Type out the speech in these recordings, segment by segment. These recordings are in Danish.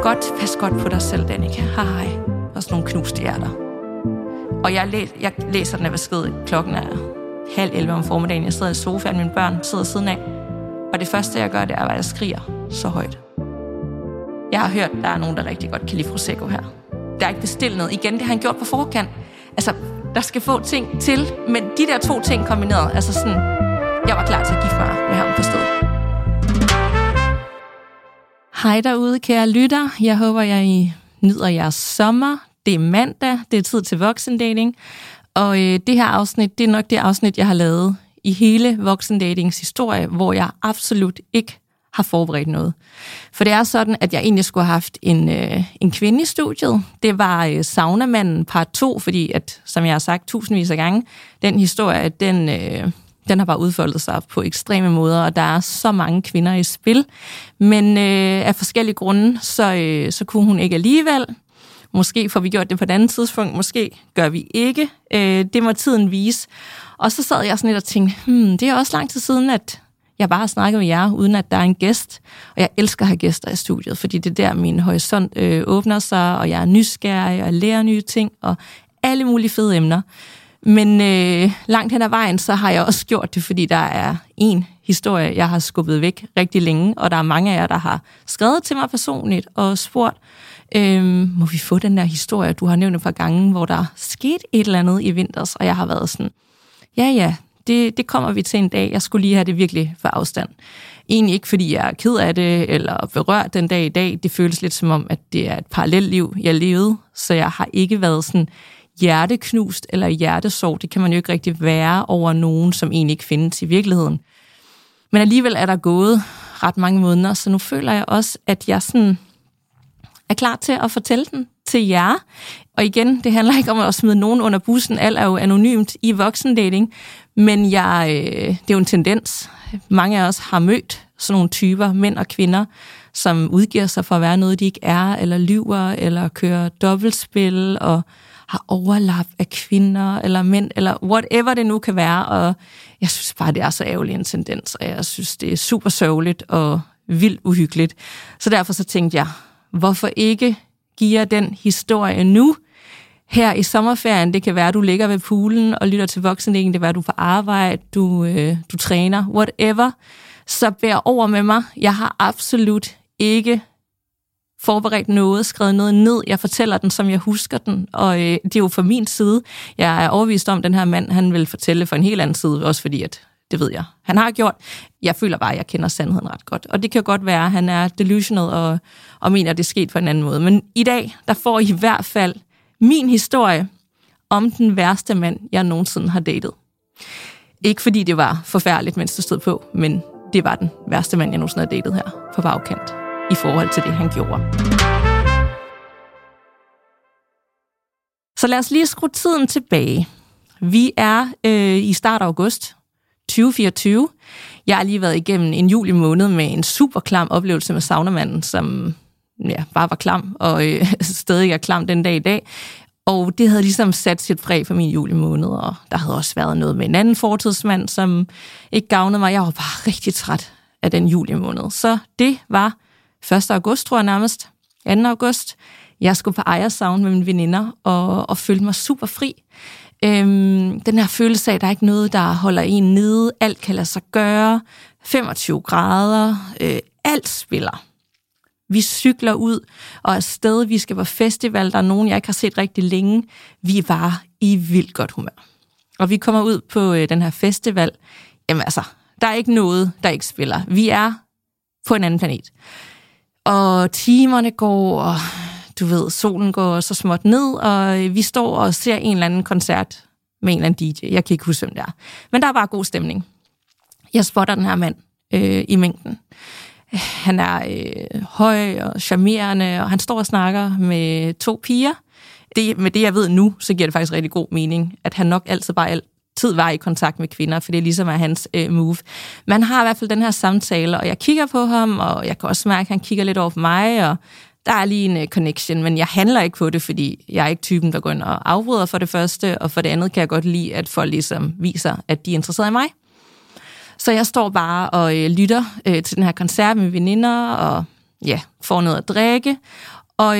Pas godt på dig selv, Danika. Hej. Og sådan nogle knuste hjerter. Og jeg læser den her besked. Klokken er 10:30 om formiddagen. Jeg sidder i sofaen, mine børn sidder siden af. Og det første, jeg gør, det er, at jeg skriger så højt. Jeg har hørt, der er nogen, der rigtig godt kan lide Prosecco her. Der er ikke bestilt noget. Igen, det har han gjort på forkant. Altså, der skal få ting til, men de der 2 ting kombineret, altså sådan, jeg var klar til at gifte mig med ham på stedet. Hej derude, kære lytter. Jeg håber, I nyder jeres sommer. Det er mandag, det er tid til voksendating. Og det her afsnit, det er nok det afsnit, jeg har lavet i hele voksendatings historie, hvor jeg absolut ikke har forberedt noget. For det er sådan, at jeg egentlig skulle have haft en kvinde i studiet. Det var Saunamanden part 2, fordi at, som jeg har sagt tusindvis af gange, den historie, den har bare udfoldet sig på ekstreme måder, og der er så mange kvinder i spil. Men af forskellige grunde, så kunne hun ikke alligevel. Måske får vi gjort det på et andet tidspunkt, måske gør vi ikke. Det må tiden vise. Og så sad jeg sådan lidt og tænkte, det er også lang tid siden, at jeg bare har snakket med jer, uden at der er en gæst. Og jeg elsker at have gæster i studiet, fordi det er der, min horisont åbner sig, og jeg er nysgerrig og lærer nye ting, og alle mulige fede emner. Men langt hen ad vejen, så har jeg også gjort det, fordi der er en historie, jeg har skubbet væk rigtig længe, og der er mange af jer, der har skrevet til mig personligt og spurgt, må vi få den der historie, du har nævnt et par gange, hvor der skete et eller andet i vinters, og jeg har været sådan, ja, det kommer vi til en dag, jeg skulle lige have det virkelig for afstand. Egentlig ikke, fordi jeg er ked af det, eller berørt den dag i dag, det føles lidt som om, at det er et parallelliv, jeg levede, så jeg har ikke været sådan hjerteknust eller hjertesorg, det kan man jo ikke rigtig være over nogen, som egentlig ikke findes i virkeligheden. Men alligevel er der gået ret mange måneder, så nu føler jeg også, at jeg sådan er klar til at fortælle den til jer. Og igen, det handler ikke om at smide nogen under bussen, alt er jo anonymt i voksendating, men det er jo en tendens. Mange af os har mødt sådan nogle typer, mænd og kvinder, som udgiver sig for at være noget, de ikke er, eller lyver, eller kører dobbeltspil, og har overlap af kvinder eller mænd, eller whatever det nu kan være, og jeg synes bare, det er så ærgerlig en tendens, og jeg synes, det er super sørgeligt og vildt uhyggeligt. Så derfor så tænkte jeg, hvorfor ikke give jer den historie nu, her i sommerferien? Det kan være, du ligger ved poolen og lytter til voksendating, det kan være, du får arbejde, du træner, whatever. Så bær over med mig. Jeg har absolut ikke forberedt noget, skrevet noget ned. Jeg fortæller den, som jeg husker den, og det er jo fra min side. Jeg er overbevist om, at den her mand, han vil fortælle for en helt anden side, også fordi, at det ved jeg, han har gjort. Jeg føler bare, at jeg kender sandheden ret godt. Og det kan jo godt være, at han er delusional og mener, at det er sket på en anden måde. Men i dag, der får I i hvert fald min historie om den værste mand, jeg nogensinde har datet. Ikke fordi det var forfærdeligt, mens det stod på, men det var den værste mand, jeg nogensinde har datet her på bagkant i forhold til det, han gjorde. Så lad os lige skrue tiden tilbage. Vi er i start af august 2024. Jeg har lige været igennem en juli måned med en super klam oplevelse med saunamanden, som bare var klam, og stadig er klam den dag i dag. Og det havde ligesom sat sit præg for min juli måned, og der havde også været noget med en anden fortidsmand, som ikke gavnede mig. Jeg var bare rigtig træt af den juli måned. Så det var 1. august, tror jeg nærmest. 2. august. Jeg skulle på ejersaun med mine veninder, og følte mig super fri. Den her følelse af, at der er ikke noget, der holder en nede. Alt kan lade sig gøre. 25 grader. Alt spiller. Vi cykler ud og afsted. Vi skal på festival. Der er nogen, jeg ikke har set rigtig længe. Vi var i vildt godt humør. Og vi kommer ud på den her festival. Jamen altså, der er ikke noget, der ikke spiller. Vi er på en anden planet. Og timerne går, og du ved, solen går så småt ned, og vi står og ser en eller anden koncert med en eller anden DJ. Jeg kan ikke huske, hvem det er. Men der er bare god stemning. Jeg spotter den her mand i mængden. Han er høj og charmerende, og han står og snakker med 2 piger. Med det, jeg ved nu, så giver det faktisk rigtig god mening, at han nok altid var i kontakt med kvinder, for det ligesom er hans move. Men han har i hvert fald den her samtale, og jeg kigger på ham, og jeg kan også mærke, at han kigger lidt over på mig, og der er lige en connection, men jeg handler ikke på det, fordi jeg er ikke typen, der går ind og afbryder for det første, og for det andet kan jeg godt lide, at folk ligesom viser, at de er interesserede i mig. Så jeg står bare og lytter til den her koncert med veninder, og får noget at drikke. Og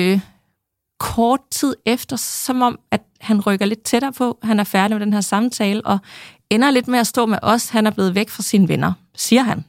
kort tid efter, som om, at han rykker lidt tættere på, han er færdig med den her samtale, og ender lidt med at stå med os. Han er blevet væk fra sine venner, siger han.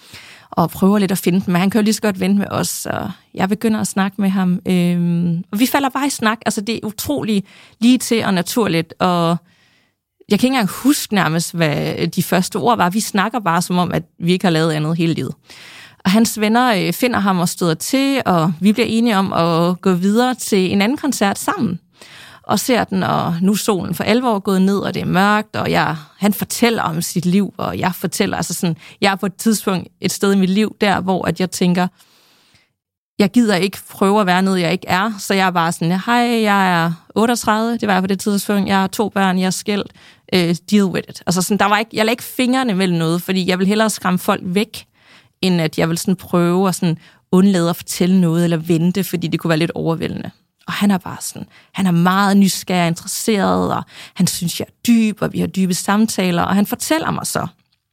Og prøver lidt at finde dem, men han kan jo lige så godt vente med os, og jeg begynder at snakke med ham. Og vi falder bare i snak, altså det er utroligt lige til og naturligt, og jeg kan ikke engang huske nærmest, hvad de første ord var. Vi snakker bare som om, at vi ikke har lavet andet hele livet. Og hans venner finder ham og støder til, og vi bliver enige om at gå videre til en anden koncert sammen. Og ser den, og nu er solen for alvor gået ned, og det er mørkt, og han fortæller om sit liv, og jeg fortæller, altså sådan, jeg er på et tidspunkt et sted i mit liv, der hvor at jeg tænker, jeg gider ikke prøve at være noget, jeg ikke er, så jeg er bare sådan, hej, jeg er 38, det var jeg på det tidspunkt, jeg har 2 børn, jeg er skilt, deal with it. Altså sådan, jeg lagde ikke fingrene mellem noget, fordi jeg vil hellere skræmme folk væk, end at jeg vil sådan prøve at sådan undlade at fortælle noget, eller vente, fordi det kunne være lidt overvældende. Og han er bare sådan, han er meget nysgerrig og interesseret, og han synes, jeg er dyb, og vi har dybe samtaler, og han fortæller mig så,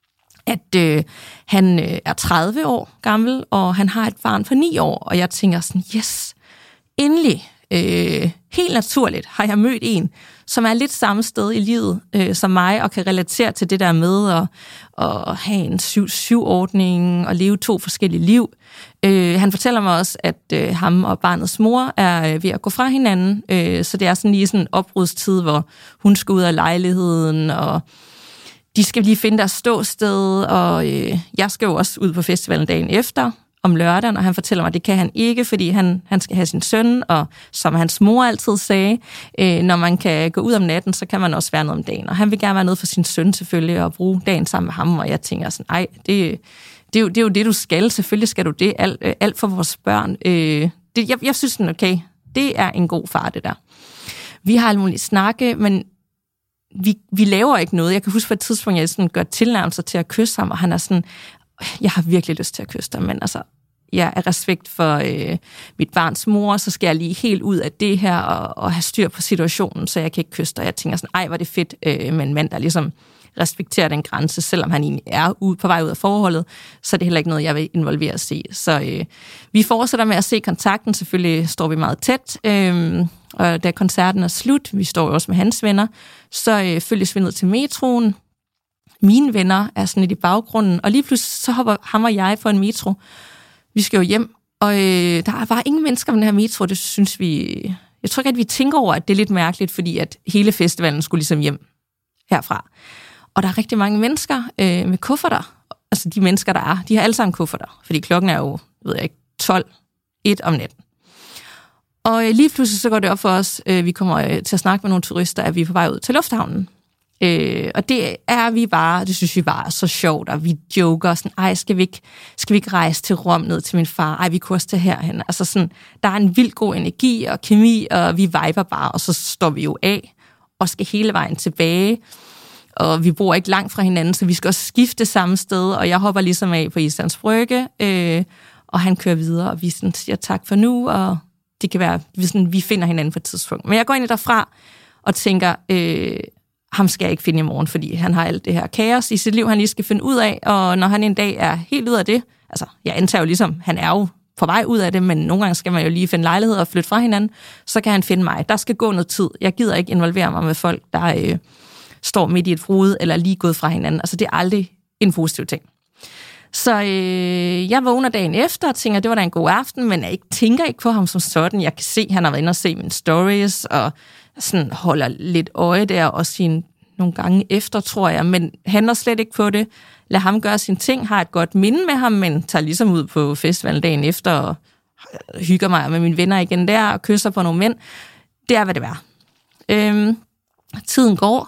at han er 30 år gammel, og han har et barn på 9 år, og jeg tænker sådan, yes, endelig, helt naturligt har jeg mødt en, som er lidt samme sted i livet som mig, og kan relatere til det der med at have en 7-7-ordning og leve 2 forskellige liv. Han fortæller mig også, at ham og barnets mor er ved at gå fra hinanden, så det er sådan lige sådan en opbrudstid, hvor hun skal ud af lejligheden, og de skal lige finde deres ståsted, og jeg skal jo også ud på festivalen dagen efter, om lørdagen, og han fortæller mig, at det kan han ikke, fordi han skal have sin søn, og som hans mor altid sagde, når man kan gå ud om natten, så kan man også være noget om dagen. Og han vil gerne være noget for sin søn selvfølgelig, og bruge dagen sammen med ham, og jeg tænker sådan, ej, det er jo det, du skal. Selvfølgelig skal du det. Alt for vores børn. Jeg synes sådan, okay, det er en god far, det der. Vi har alt muligt snakke, men vi laver ikke noget. Jeg kan huske på et tidspunkt, jeg sådan gør tilnærmelser til at kysse ham, og han er sådan, jeg har virkelig lyst til at kysse dig, men altså, jeg er respekt for mit barns mor, så skal jeg lige helt ud af det her, og have styr på situationen, så jeg kan ikke kysse dig. Jeg tænker sådan, ej, hvor det fedt med en mand, der ligesom respekterer den grænse, selvom han egentlig er på vej ud af forholdet, så er det heller ikke noget, jeg vil involveres i. Så vi fortsætter med at se kontakten. Selvfølgelig står vi meget tæt, og da koncerten er slut, vi står jo også med hans venner, så følges vi ned til metroen. Mine venner er sådan lidt i baggrunden, og lige pludselig så hopper ham og jeg på en metro. Vi skal jo hjem, og der er bare ingen mennesker på den her metro, det synes vi... Jeg tror ikke, at vi tænker over, at det er lidt mærkeligt, fordi at hele festivalen skulle ligesom hjem herfra. Og der er rigtig mange mennesker med kufferter. Altså de mennesker, der er, de har alle sammen kufferter, fordi klokken er jo, ved jeg ikke, 12:01 om natten. Og lige pludselig så går det op for os, vi kommer til at snakke med nogle turister, at vi er på vej ud til lufthavnen. Og det er vi bare, det synes vi bare er så sjovt, og vi joker sådan, ej, skal vi ikke rejse til Rom ned til min far? Ej, vi kunne også tage herhen. Altså sådan, der er en vildt god energi og kemi, og vi viber bare, og så står vi jo af og skal hele vejen tilbage. Og vi bor ikke langt fra hinanden, så vi skal også skifte samme sted, og jeg hopper ligesom af på Islands Brygge, og han kører videre, og vi sådan siger tak for nu, og det kan være, vi finder hinanden på et tidspunkt. Men jeg går ind derfra og tænker, ham skal jeg ikke finde i morgen, fordi han har alt det her kaos i sit liv, han lige skal finde ud af, og når han en dag er helt ud af det, altså jeg antager jo ligesom, han er jo på vej ud af det, men nogle gange skal man jo lige finde lejlighed og flytte fra hinanden, så kan han finde mig. Der skal gå noget tid. Jeg gider ikke involvere mig med folk, der står midt i et frode, eller lige gået fra hinanden. Altså det er aldrig en positiv ting. Så jeg vågner dagen efter og tænker, det var da en god aften, men jeg tænker ikke på ham som sådan. Jeg kan se, han har været inde og se mine stories, og sådan holder lidt øje der, og nogle gange efter, tror jeg, men handler slet ikke på det. Lad ham gøre sine ting, har et godt minde med ham, men tager ligesom ud på festivalen dagen efter, og hygger mig med mine venner igen der, og kysser på nogle mænd. Det er, hvad det er. Tiden går,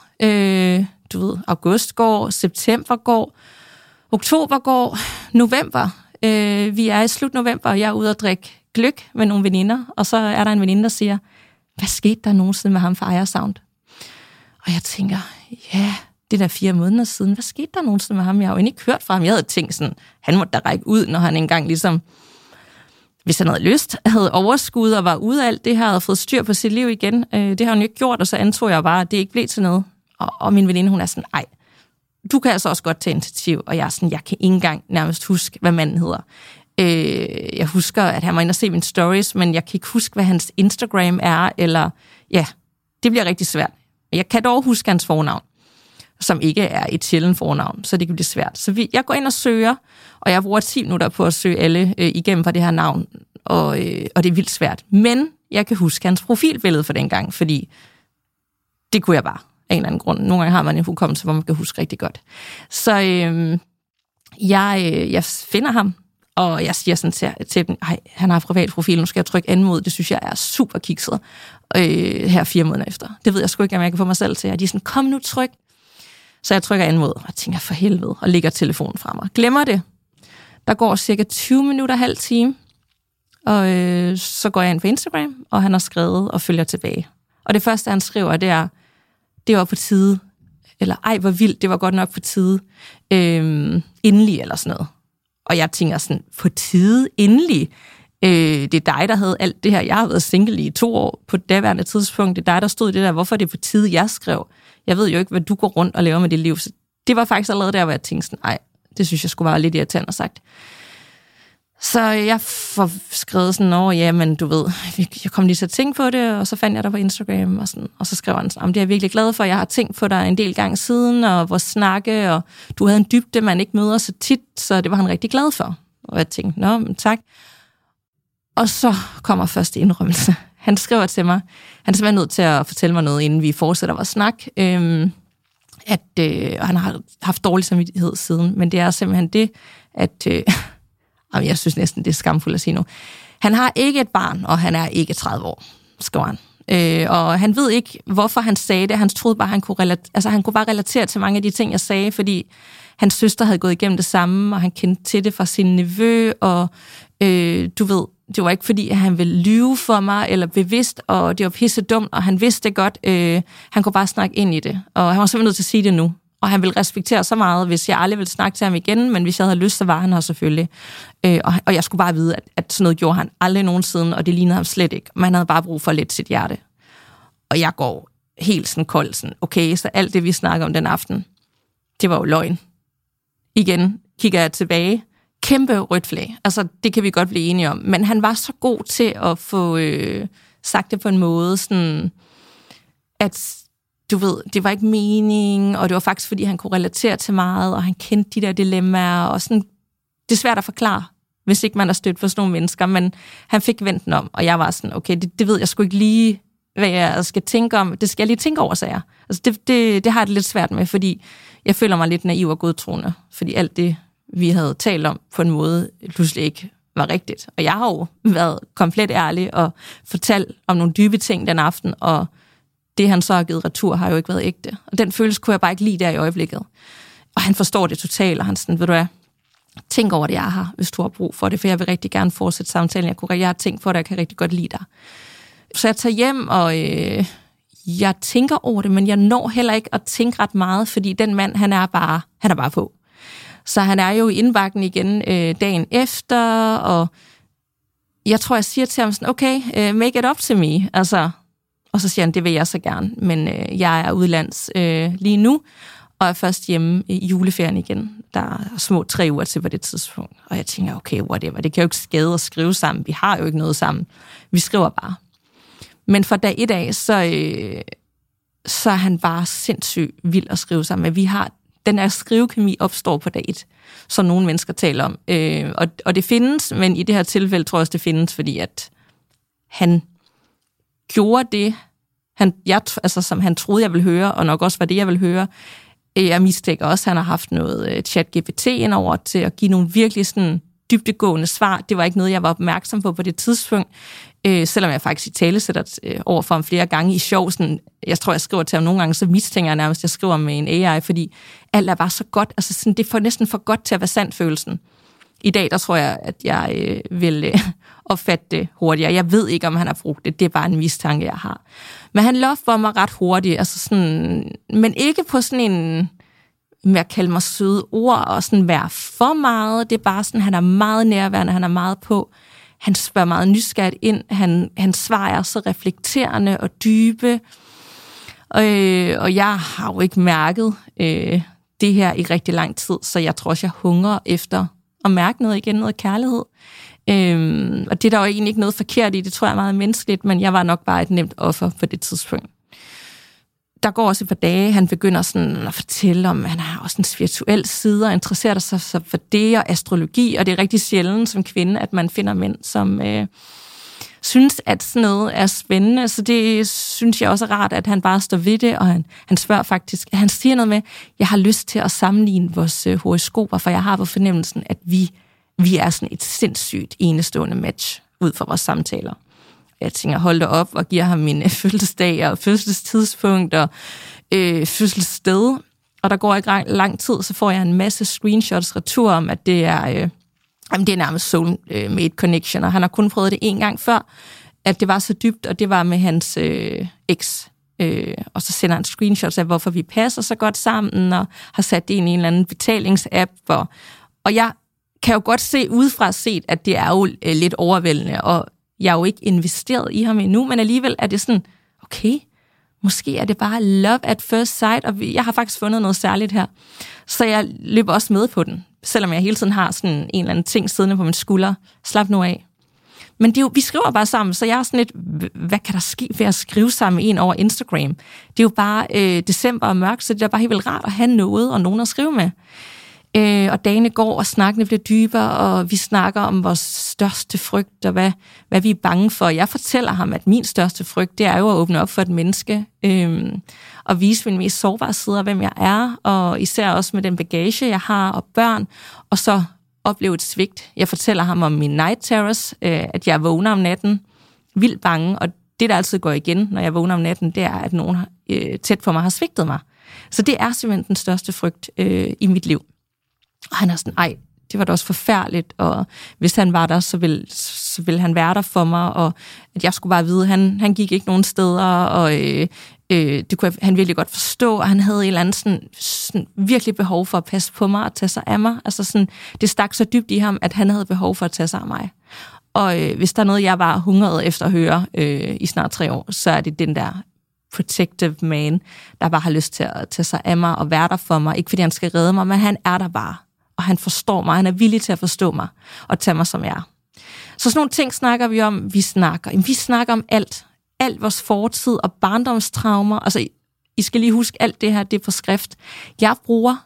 august går, september går, oktober går, november. Vi er i slut november, og jeg er ude at drikke gløgg med nogle veninder, og så er der en veninde, der siger, hvad skete der nogensinde med ham fra Fire Sound? Og jeg tænker, ja, det der 4 måneder siden, hvad skete der nogensinde med ham? Jeg har jo ikke hørt fra ham. Jeg havde tænkt sådan, han måtte da række ud, når han engang ligesom, hvis han havde lyst, havde overskud og var ude af alt det her, havde fået styr på sit liv igen. Det har han jo ikke gjort, og så antog jeg bare, at det ikke blev til noget. Og min veninde, hun er sådan, ej, du kan altså også godt tage initiativ. Og jeg er sådan, jeg kan ikke engang nærmest huske, hvad manden hedder. Jeg husker, at han var inde og se mine stories, men jeg kan ikke huske, hvad hans Instagram er, eller ja, det bliver rigtig svært. Jeg kan dog huske hans fornavn, som ikke er et sjældent fornavn, så det kan blive svært. Så jeg går ind og søger, og jeg bruger 10 minutter på at søge alle igennem for det her navn, og det er vildt svært. Men jeg kan huske hans profilbillede for den gang, fordi det kunne jeg bare af en eller anden grund. Nogle gange har man en hukommelse, hvor man kan huske rigtig godt. Så jeg finder ham, og jeg siger sådan til dem, han har privat profil, nu skal jeg trykke anmod. Det synes jeg er super kikset her 4 måneder efter. Det ved jeg sgu ikke, om jeg kan få mig selv til. Og de er sådan, kom nu, tryk. Så jeg trykker anmod, og tænker, for helvede, og lægger telefonen fra mig. Glemmer det. Der går cirka 20 minutter, halv time, og så går jeg ind på Instagram, og han har skrevet og følger tilbage. Og det første, han skriver, det var på tide, eller ej, hvor vildt, det var godt nok på tide, endelig, eller sådan noget. Og jeg tænker sådan, på tide, endelig, det er dig, der havde alt det her. Jeg har været single i 2 år på det daværende tidspunkt. Det er dig, der stod i det der, hvorfor det er på tide, jeg skrev. Jeg ved jo ikke, hvad du går rundt og laver med dit liv. Så det var faktisk allerede der, hvor jeg tænkte sådan, ej, det synes jeg skulle være lidt irriterende sagt. Så jeg får skrevet sådan, men du ved, jeg kom lige til at tænke på det, og så fandt jeg dig på Instagram, og så skrev han sådan, det er jeg virkelig glad for, jeg har tænkt på dig en del gange siden, og vores snakke, og du havde en dybde, man ikke møder så tit, så det var han rigtig glad for. Og jeg tænkte, men tak. Og så kommer første indrømmelse. Han skriver til mig, han er simpelthen nødt til at fortælle mig noget, inden vi fortsætter vores snak, og han har haft dårlig samvittighed siden, men det er simpelthen det, at jeg synes næsten, det er skamfuldt at sige nu. Han har ikke et barn, og han er ikke 30 år, skriver han. Og han ved ikke, hvorfor han sagde det. Han troede bare, han kunne bare relatere til mange af de ting, jeg sagde, fordi hans søster havde gået igennem det samme, og han kendte til det fra sin nevø, og du ved, det var ikke fordi, at han ville lyve for mig, eller bevidst, og det var pisse dumt, og han vidste det godt. Han kunne bare snakke ind i det, og han var simpelthen nødt til at sige det nu. Og han ville respektere så meget, hvis jeg aldrig ville snakke til ham igen, men hvis jeg havde lyst, så var han her selvfølgelig. Og jeg skulle bare vide, at sådan noget gjorde han aldrig nogensinde, og det lignede ham slet ikke. Man havde bare brug for at lette sit hjerte. Og jeg går helt sådan kold, sådan, okay, så alt det, vi snakker om den aften, det var jo løgn. Igen kigger jeg tilbage. Kæmpe rødt flag. Altså, det kan vi godt blive enige om. Men han var så god til at få sagt det på en måde, sådan, at du ved, det var ikke mening, og det var faktisk, fordi han kunne relatere til meget, og han kendte de der dilemmaer, og sådan, det er svært at forklare, hvis ikke man har stødt for sådan nogle mennesker, men han fik vendt den om, og jeg var sådan, okay, det ved jeg sgu ikke lige, hvad jeg skal tænke om, det skal jeg lige tænke over, sagde jeg. Altså, det har jeg det lidt svært med, fordi jeg føler mig lidt naiv og godtroende, fordi alt det, vi havde talt om på en måde, pludselig ikke var rigtigt. Og jeg har jo været komplet ærlig og fortalt om nogle dybe ting den aften, og det, han så har givet retur, har jo ikke været ægte. Og den følelse kunne jeg bare ikke lide der i øjeblikket. Og han forstår det totalt, og han sådan, ved du hvad, tænk over det, jeg har, hvis du har brug for det, for jeg vil rigtig gerne fortsætte samtalen. Jeg har tænkt på det, jeg kan rigtig godt lide dig. Så jeg tager hjem, og jeg tænker over det, men jeg når heller ikke at tænke ret meget, fordi den mand, han er bare på. Så han er jo i indbakken igen dagen efter, og jeg tror, jeg siger til ham sådan, okay, make it up to me, altså. Og så siger han, det vil jeg så gerne, men jeg er udlands lige nu, og er først hjemme i juleferien igen. Der er små 3 uger til på det tidspunkt. Og jeg tænker, okay, whatever, det kan jo ikke skade at skrive sammen. Vi har jo ikke noget sammen. Vi skriver bare. Men fra dag 1 af, så er han bare sindssygt vild at skrive sammen med. Vi har, den her skrivekemi opstår på dag 1, som nogle mennesker taler om. Og det findes, men i det her tilfælde tror jeg også, det findes, fordi at han gjorde det, som han troede, jeg ville høre, og nok også var det, jeg ville høre. Jeg mistænker også, at han har haft noget ChatGPT indover til at give nogle virkelig sådan dybdegående svar. Det var ikke noget, jeg var opmærksom på det tidspunkt, selvom jeg faktisk i tale sætter over for ham flere gange i sjov. Sådan, jeg tror, jeg skriver til ham nogle gange, så mistænker jeg nærmest, at jeg skriver med en AI, fordi alt er bare så godt. Altså sådan, det er næsten for godt til at være sandt følelsen. I dag, der tror jeg, at jeg vil opfatte det hurtigere. Jeg ved ikke, om han har brugt det. Det er bare en mistanke, jeg har. Men han lofter mig ret hurtigt. Altså sådan, men ikke på sådan en med at kalde mig søde ord og sådan være for meget. Det er bare sådan, han er meget nærværende, han er meget på. Han spørger meget nysgerrigt ind. Han svarer så reflekterende og dybe. Og jeg har jo ikke mærket det her i rigtig lang tid, så jeg tror også, jeg hungrer efter at mærke noget igen, noget kærlighed. Og det er der jo egentlig ikke noget forkert i, det tror jeg er meget menneskeligt, men jeg var nok bare et nemt offer på det tidspunkt. Der går også et par dage, han begynder sådan at fortælle om, at han har også en spirituel side, og interesserer sig for det og astrologi, og det er rigtig sjældent som kvinde, at man finder mænd, som synes, at sådan noget er spændende. Så det synes jeg også er rart, at han bare står ved det, og han spørger faktisk, han siger noget med, jeg har lyst til at sammenligne vores horoskoper, for jeg har på fornemmelsen, at vi er sådan et sindssygt enestående match ud fra vores samtaler. Jeg tænker, hold da op, og giver ham min fødselsdag og fødselstidspunkt og fødselssted. Og der går ikke lang tid, så får jeg en masse screenshots retur om, at det er nærmest soulmate connection, og han har kun prøvet det en gang før, at det var så dybt, og det var med hans eks. Og så sender han screenshots af, hvorfor vi passer så godt sammen, og har sat det ind i en eller anden betalingsapp. Og jeg kan jo godt se udefra set, at det er jo lidt overvældende, og jeg er jo ikke investeret i ham endnu, men alligevel er det sådan, okay, måske er det bare love at first sight, og jeg har faktisk fundet noget særligt her. Så jeg løber også med på den, selvom jeg hele tiden har sådan en eller anden ting siddende på min skulder. Slap nu af. Men det er jo, vi skriver bare sammen, så jeg er sådan lidt, hvad kan der ske ved at skrive sammen med en over Instagram? Det er jo bare december og mørkt, så det er bare helt vildt rart at have noget og nogen at skrive med. Og dagene går, og snakkene bliver dybere, og vi snakker om vores største frygt, og hvad vi er bange for. Jeg fortæller ham, at min største frygt, det er jo at åbne op for et menneske, og vise min mest sårbare sider, hvem jeg er, og især også med den bagage, jeg har, og børn, og så opleve et svigt. Jeg fortæller ham om min night terrors, at jeg vågner om natten, vildt bange, og det, der altid går igen, når jeg vågner om natten, det er, at nogen tæt på mig har svigtet mig. Så det er simpelthen den største frygt i mit liv. Og han er sådan, ej, det var da også forfærdeligt, og hvis han var der, så ville han være der for mig, og at jeg skulle bare vide, han gik ikke nogen steder, og det kunne han virkelig godt forstå, og han havde et eller andet sådan virkelig behov for at passe på mig og tage sig af mig. Altså sådan, det stak så dybt i ham, at han havde behov for at tage sig af mig. Og hvis der er noget, jeg var hungret efter at høre i snart 3 år, så er det den der protective man, der bare har lyst til at tage sig af mig og være der for mig. Ikke fordi han skal redde mig, men han er der bare. Og han forstår mig, han er villig til at forstå mig og tage mig som jeg er. Så sådan nogle ting snakker vi om. Vi snakker om alt. Alt vores fortid og barndomstraumer. Altså, I skal lige huske, alt det her, det er på skrift. Jeg bruger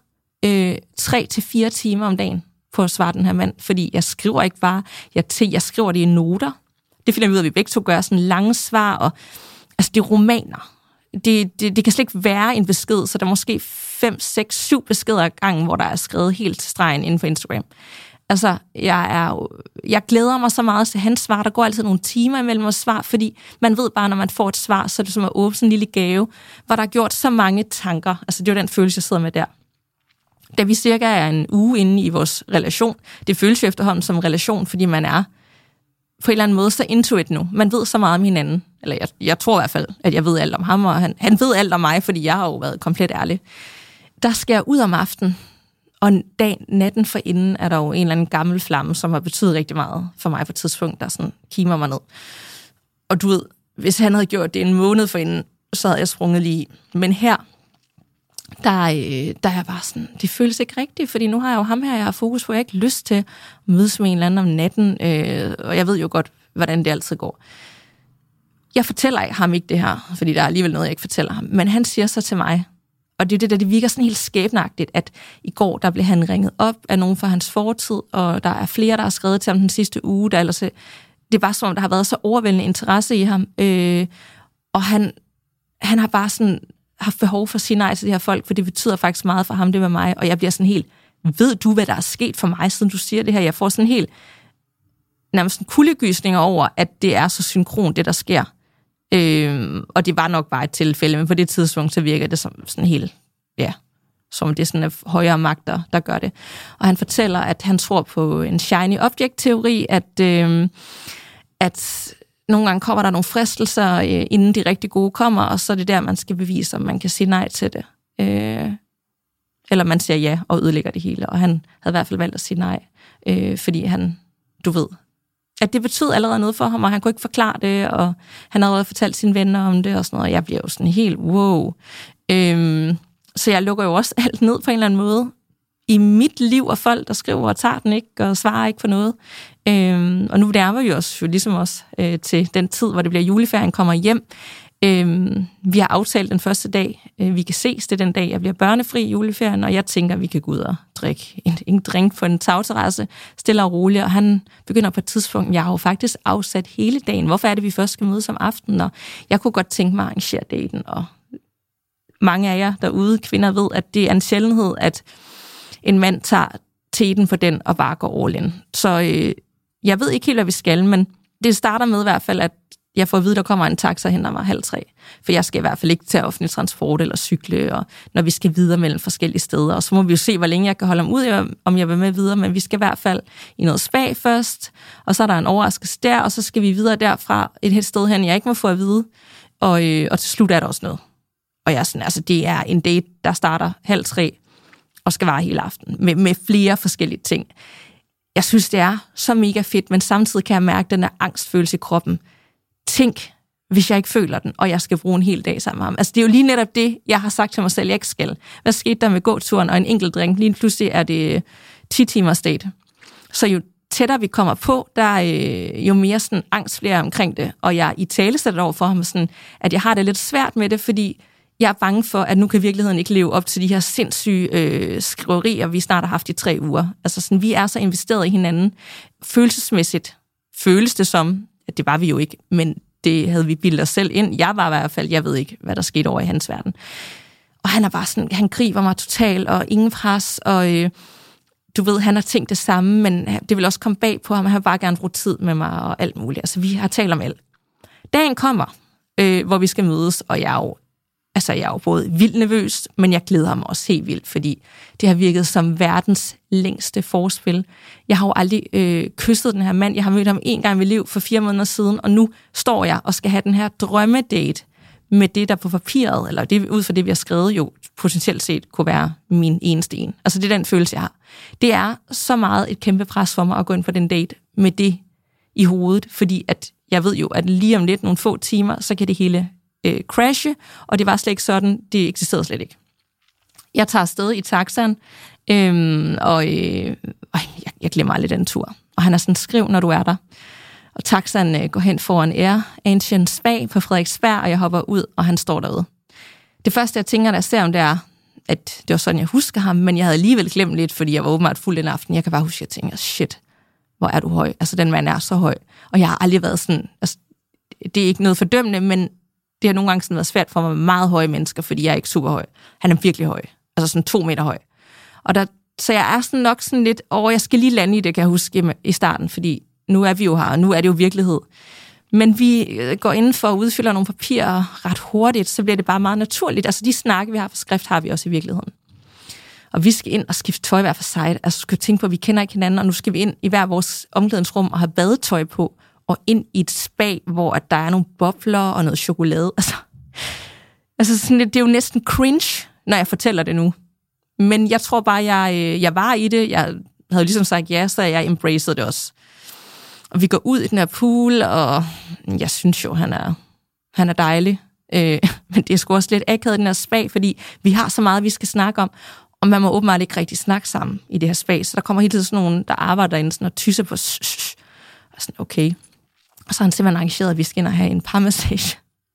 3-4 timer om dagen på at svare den her mand, fordi jeg skriver ikke bare, jeg skriver det i noter. Det finder vi ud af, at vi begge to gør sådan lange svar, og altså, det er romaner. Det kan slet ikke være en besked, så der er måske 5, 6, 7 beskeder ad gangen, hvor der er skrevet helt til stregen inden for Instagram. Altså, jeg glæder mig så meget til hans svar. Der går altid nogle timer imellem vores svar, fordi man ved bare, når man får et svar, så er det som at åbne sådan en lille gave, hvor der er gjort så mange tanker. Altså, det er jo den følelse, jeg sidder med der. Da vi cirka er en uge inde i vores relation, det føles jo efterhånden som relation, fordi man er på en eller anden måde så intuit nu. Man ved så meget om hinanden. Eller jeg tror i hvert fald, at jeg ved alt om ham, og han ved alt om mig, fordi jeg har jo været komplet ærlig. Der skal jeg ud om aftenen, og natten forinden er der jo en eller anden gammel flamme, som har betydet rigtig meget for mig på et tidspunkt, der sådan kimer mig ned. Og du ved, hvis han havde gjort det en måned forinden, så havde jeg sprunget lige. Men her, der er jeg bare sådan, det føles ikke rigtigt, fordi nu har jeg jo ham her, jeg har fokus på, jeg har ikke lyst til at mødes med en eller anden om natten, og jeg ved jo godt, hvordan det altid går. Jeg fortæller ham ikke det her, fordi der er alligevel noget, jeg ikke fortæller ham, men han siger så til mig, og det er det der, det virker sådan helt skæbnagtigt, at i går, der blev han ringet op af nogen fra hans fortid, og der er flere, der har skrevet til ham den sidste uge, det er bare som om, der har været så overvældende interesse i ham, og han har bare sådan haft behov for at sige nej til de her folk, for det betyder faktisk meget for ham, det med mig, og jeg bliver sådan helt, ved du, hvad der er sket for mig, siden du siger det her? Jeg får sådan helt nærmest en kuldegysninger over, at det er så synkron, det der sker. Og det var nok bare et tilfælde, men på det tidspunkt, så virker det som sådan helt, ja, som det er sådan højere magter, der gør det. Og han fortæller, at han tror på en shiny object-teori, at nogle gange kommer der nogle fristelser, inden de rigtig gode kommer, og så er det der, man skal bevise, om man kan sige nej til det. Eller man siger ja og ødelægger det hele. Og han havde i hvert fald valgt at sige nej, fordi han, du ved, at det betød allerede noget for ham, og han kunne ikke forklare det, og han havde fortalt sine venner om det og sådan noget, og jeg bliver jo sådan helt wow. Så jeg lukker jo også alt ned på en eller anden måde i mit liv, og folk, der skriver og tager den ikke, og svarer ikke på noget. Og nu nærmer vi os jo ligesom også til den tid, hvor det bliver juleferien, kommer hjem. Vi har aftalt den første dag, vi kan ses, det er den dag, jeg bliver børnefri i juleferien, og jeg tænker, at vi kan gå ud og drikke en drink på en tagterrasse, stille og roligt, og han begynder på et tidspunkt, jeg har jo faktisk afsat hele dagen, hvorfor er det, vi først skal mødes om aftenen, og jeg kunne godt tænke mig at arrangere daten, og mange af jer derude, kvinder, ved, at det er en sjældenhed, at en mand tager teten på den og bare går all in. Så jeg ved ikke helt, hvad vi skal, men det starter med i hvert fald, at jeg får at vide, at der kommer en taxa hen ad mig 2:30. For jeg skal i hvert fald ikke tage offentlig transport eller cykle, og når vi skal videre mellem forskellige steder. Og så må vi jo se, hvor længe jeg kan holde ham ud, om jeg vil med videre. Men vi skal i hvert fald i noget spa først, og så er der en overraskelse der, og så skal vi videre derfra et sted hen, jeg ikke må få at vide. Og til slut er der også noget. Og jeg er sådan, altså det er en date, der starter 2:30 og skal vare hele aften med flere forskellige ting. Jeg synes, det er så mega fedt, men samtidig kan jeg mærke den der angstfølelse i kroppen. Tænk, hvis jeg ikke føler den, og jeg skal bruge en hel dag sammen med ham. Altså, det er jo lige netop det, jeg har sagt til mig selv, jeg ikke skal. Hvad skete der med gåturen og en enkelt drink? Lige pludselig er det 10 timers date. Så jo tættere vi kommer på, der jo mere sådan angst flere omkring det. Og jeg i tale sætter over for ham, sådan, at jeg har det lidt svært med det, fordi jeg er bange for, at nu kan virkeligheden ikke leve op til de her sindssyge skriverier, vi snart har haft i 3 uger. Altså sådan, vi er så investeret i hinanden. Følelsesmæssigt føles det som, at det var vi jo ikke, men det havde vi bildet os selv ind. Jeg var i hvert fald, jeg ved ikke, hvad der skete over i hans verden. Og han er bare sådan, han griber mig totalt, og ingen pres, og du ved, han har tænkt det samme, men det vil også komme bag på ham, han vil bare gerne bruge tid med mig, og alt muligt. Altså, vi har talt om alt. Dagen kommer, hvor vi skal mødes, og jeg er jo både vildt nervøs, men jeg glæder mig også helt vildt, fordi det har virket som verdens længste forspil. Jeg har jo aldrig kysset den her mand. Jeg har mødt ham 1 gang i mit liv for 4 måneder siden, og nu står jeg og skal have den her drømmedate med det, der på papiret, eller det ud fra det, vi har skrevet, jo potentielt set kunne være min eneste en. Altså det er den følelse, jeg har. Det er så meget et kæmpe pres for mig at gå ind på den date med det i hovedet, fordi at jeg ved jo, at lige om lidt, nogle få timer, så kan det hele crashe, og det var slet ikke sådan, det eksisterede slet ikke. Jeg tager afsted i taxaen, jeg glemmer aldrig den tur. Og han er sådan, skriv, når du er der. Og taxaen går hen foran Air Ancient Spa på Frederiksberg, og jeg hopper ud, og han står derude. Det første, jeg tænker, der ser om, det er, at det var sådan, jeg husker ham, men jeg havde alligevel glemt lidt, fordi jeg var åbenbart fuld den aften. Jeg kan bare huske, at jeg tænker, shit, hvor er du høj? Altså, den mand er så høj. Og jeg har aldrig været sådan, altså, det er ikke noget fordømmende, men det har nogle gange sådan været svært for mig med meget høje mennesker, fordi jeg er ikke super høj. Han er virkelig høj. Altså sådan 2 meter høj. Så jeg er sådan nok sådan lidt jeg skal lige lande i det, kan jeg huske i starten, fordi nu er vi jo her, og nu er det jo virkelighed. Men vi går inden for at udfylde nogle papirer ret hurtigt, så bliver det bare meget naturligt. Altså de snakke, vi har på skrift, har vi også i virkeligheden. Og vi skal ind og skifte tøj hver for sig. Altså skal vi tænke på, at vi kender ikke hinanden, og nu skal vi ind i hver vores omklædningsrum og have badetøj på, og ind i et spa, hvor der er nogle bobler og noget chokolade. Altså sådan, det er jo næsten cringe, når jeg fortæller det nu. Men jeg tror bare, jeg var i det. Jeg havde ligesom sagt ja, så jeg embraced det også. Og vi går ud i den her pool, og jeg synes jo, han er dejlig. Men det er sgu også lidt akavet, den her spa, fordi vi har så meget, vi skal snakke om, og man må åbenbart ikke rigtig snakke sammen i det her spa. Så der kommer hele tiden sådan nogen, der arbejder derinde sådan, og tysser på og sådan, okay. Og så har han simpelthen arrangeret, at vi skal ind og have en parmassage.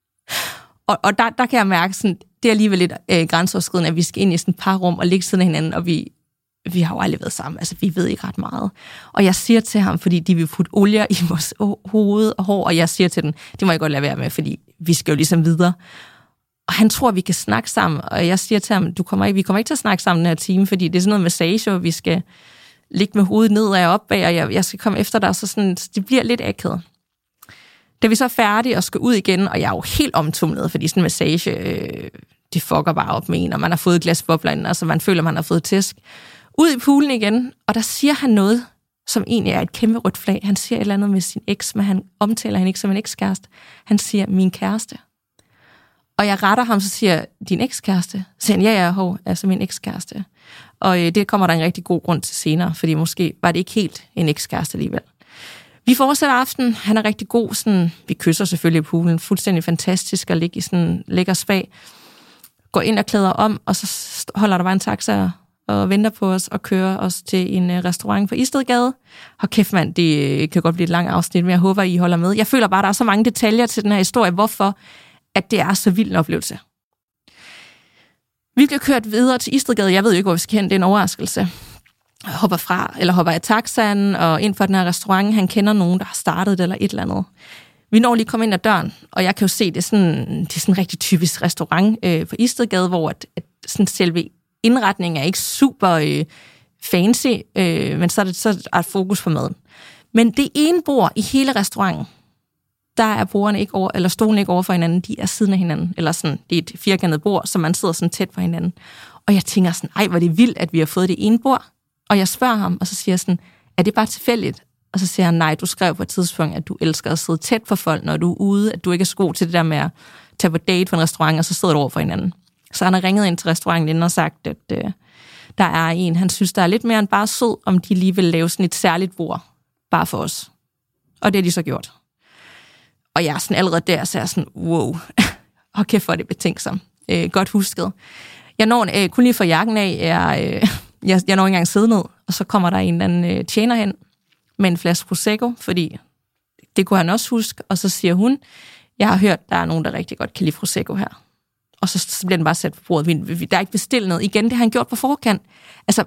Og der kan jeg mærke, sådan, det er alligevel lidt grænseoverskridende, at vi skal ind i sådan et par rum og ligge siden af hinanden, og vi har jo aldrig været sammen. Altså, vi ved ikke ret meget. Og jeg siger til ham, fordi de vil putte olie i vores hoved og hår, og jeg siger til den, det må jeg godt lade være med, fordi vi skal jo ligesom videre. Og han tror, at vi kan snakke sammen, og jeg siger til ham, vi kommer ikke til at snakke sammen den her time, fordi det er sådan noget massage, og vi skal ligge med hovedet ned og op bag, og jeg skal komme efter dig, så sådan, det bliver lidt akavet. Da vi så er færdige og skal ud igen, og jeg er jo helt omtumlet, fordi sådan en massage, det fucker bare op med en, og man har fået et glas bobler ind, altså man føler, man har fået tæsk. Ud i poolen igen, og der siger han noget, som egentlig er et kæmpe rødt flag. Han siger et eller andet med sin eks, men han omtaler hende ikke som en ekskæreste. Han siger, min kæreste. Og jeg retter ham, så siger din ekskæreste. Så siger han, ja, altså min ekskæreste. Og det kommer der en rigtig god grund til senere, fordi måske var det ikke helt en ekskæreste alligevel. Vi fortsætter aftenen. Han er rigtig god. Sådan, vi kysser selvfølgelig i poolen. Fuldstændig fantastisk at ligge i sådan en lækker spa. Går ind og klæder om, og så holder der bare en taxa og venter på os og kører os til en restaurant på Istedgade. Hold kæft mand, det kan godt blive et langt afsnit, men jeg håber, I holder med. Jeg føler bare, der er så mange detaljer til den her historie, hvorfor at det er så vild en oplevelse. Vi bliver kørt videre til Istedgade. Jeg ved jo ikke, hvor vi skal hen. Det er en overraskelse. Jeg hopper i taxaen og ind for den her restaurant. Han kender nogen, der har startet det eller et eller andet. Vi når lige at komme ind ad døren, og jeg kan jo se, det er sådan en rigtig typisk restaurant på Istedgade, hvor at sådan selve indretningen er ikke super fancy, men så er der et fokus på maden. Men det ene bord i hele restauranten, der er bordene ikke over, eller stolene ikke over for hinanden, de er siden af hinanden, eller sådan, det er et firkantet bord, så man sidder sådan tæt på hinanden. Og jeg tænker sådan, ej, hvor er det vildt, at vi har fået det ene bord. Og jeg spørger ham, og så siger jeg sådan, er det bare tilfældigt? Og så siger han, nej, du skrev på et tidspunkt, at du elsker at sidde tæt på folk, når du er ude, at du ikke er så god til det der med at tage på date på en restaurant, og så sidder du over for hinanden. Så han har ringet ind til restauranten inden og sagt, at der er en, han synes, der er lidt mere end bare sød, om de lige vil lave sådan et særligt bord, bare for os. Og det har de så gjort. Og jeg er sådan allerede der, så jeg er sådan, wow, hold kæft, hvor er det betænksomt. Godt husket. Jeg når kun lige for jakken af, jeg når ikke engang sidde ned, og så kommer der en eller anden tjener hen med en flaske Prosecco, fordi det kunne han også huske, og så siger hun, jeg har hørt, der er nogen, der rigtig godt kan lide Prosecco her. Og så bliver den bare sat på bordet. Der er ikke bestilt noget. Igen, det har han gjort på forkant. Altså,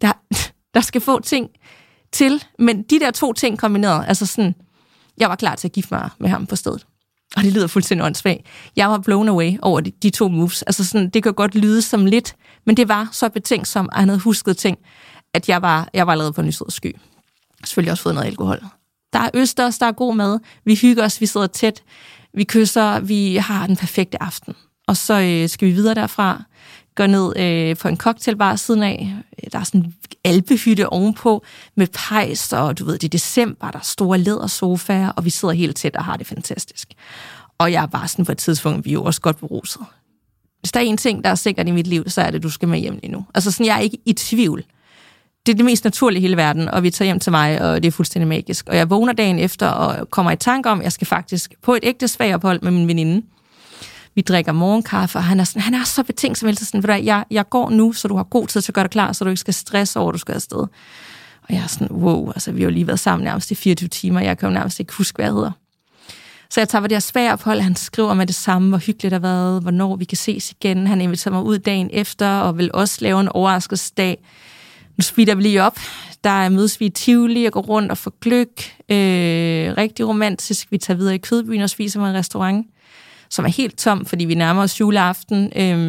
der skal få ting til, men de der 2 ting kombineret, altså sådan, jeg var klar til at gifte mig med ham på stedet. Og det lyder fuldstændig åndssvagt. Jeg var blown away over de 2 moves. Altså sådan, det kan godt lyde som lidt, men det var så betænksomt, at han havde husket ting, at jeg var allerede på en nysød sky. Selvfølgelig også fået noget alkohol. Der er østers, der er god mad. Vi hygger os, vi sidder tæt. Vi kysser, vi har den perfekte aften. Og så skal vi videre derfra, gå ned på en cocktailbar siden af. Der er sådan en alpehytte ovenpå med pejs, og du ved, det er december, der er store lædersofaer, og vi sidder helt tæt og har det fantastisk. Og jeg er bare sådan på et tidspunkt, vi er jo også godt beruset. Hvis der er en ting, der er sikkert i mit liv, så er det, at du skal med hjem lige nu. Altså sådan, jeg er ikke i tvivl. Det er det mest naturlige i hele verden, og vi tager hjem til mig, og det er fuldstændig magisk. Og jeg vågner dagen efter, og kommer i tanke om, at jeg skal faktisk på et ægte svagerophold med min veninde. Vi drikker morgenkaffe, og han er så betænksom, så sådan, jeg går nu, så du har god tid til at gøre dig klar, så du ikke skal stresse over, at du skal afsted. Og jeg er sådan, wow, altså vi har jo lige været sammen nærmest i 24 timer, jeg kan jo nærmest ikke huske, hvad jeg hedder. Så jeg tager på det her svageophold, han skriver med det samme, hvor hyggeligt det har været, hvornår vi kan ses igen. Han inviterer mig ud dagen efter, og vil også lave en overraskelsesdag. Nu speeder vi lige op. Der mødes vi i Tivoli og går rundt og får gløgg. Rigtig romantisk. Vi tager videre i Kødbyen og spiser med en restaurant, som er helt tom, fordi vi nærmer os juleaften.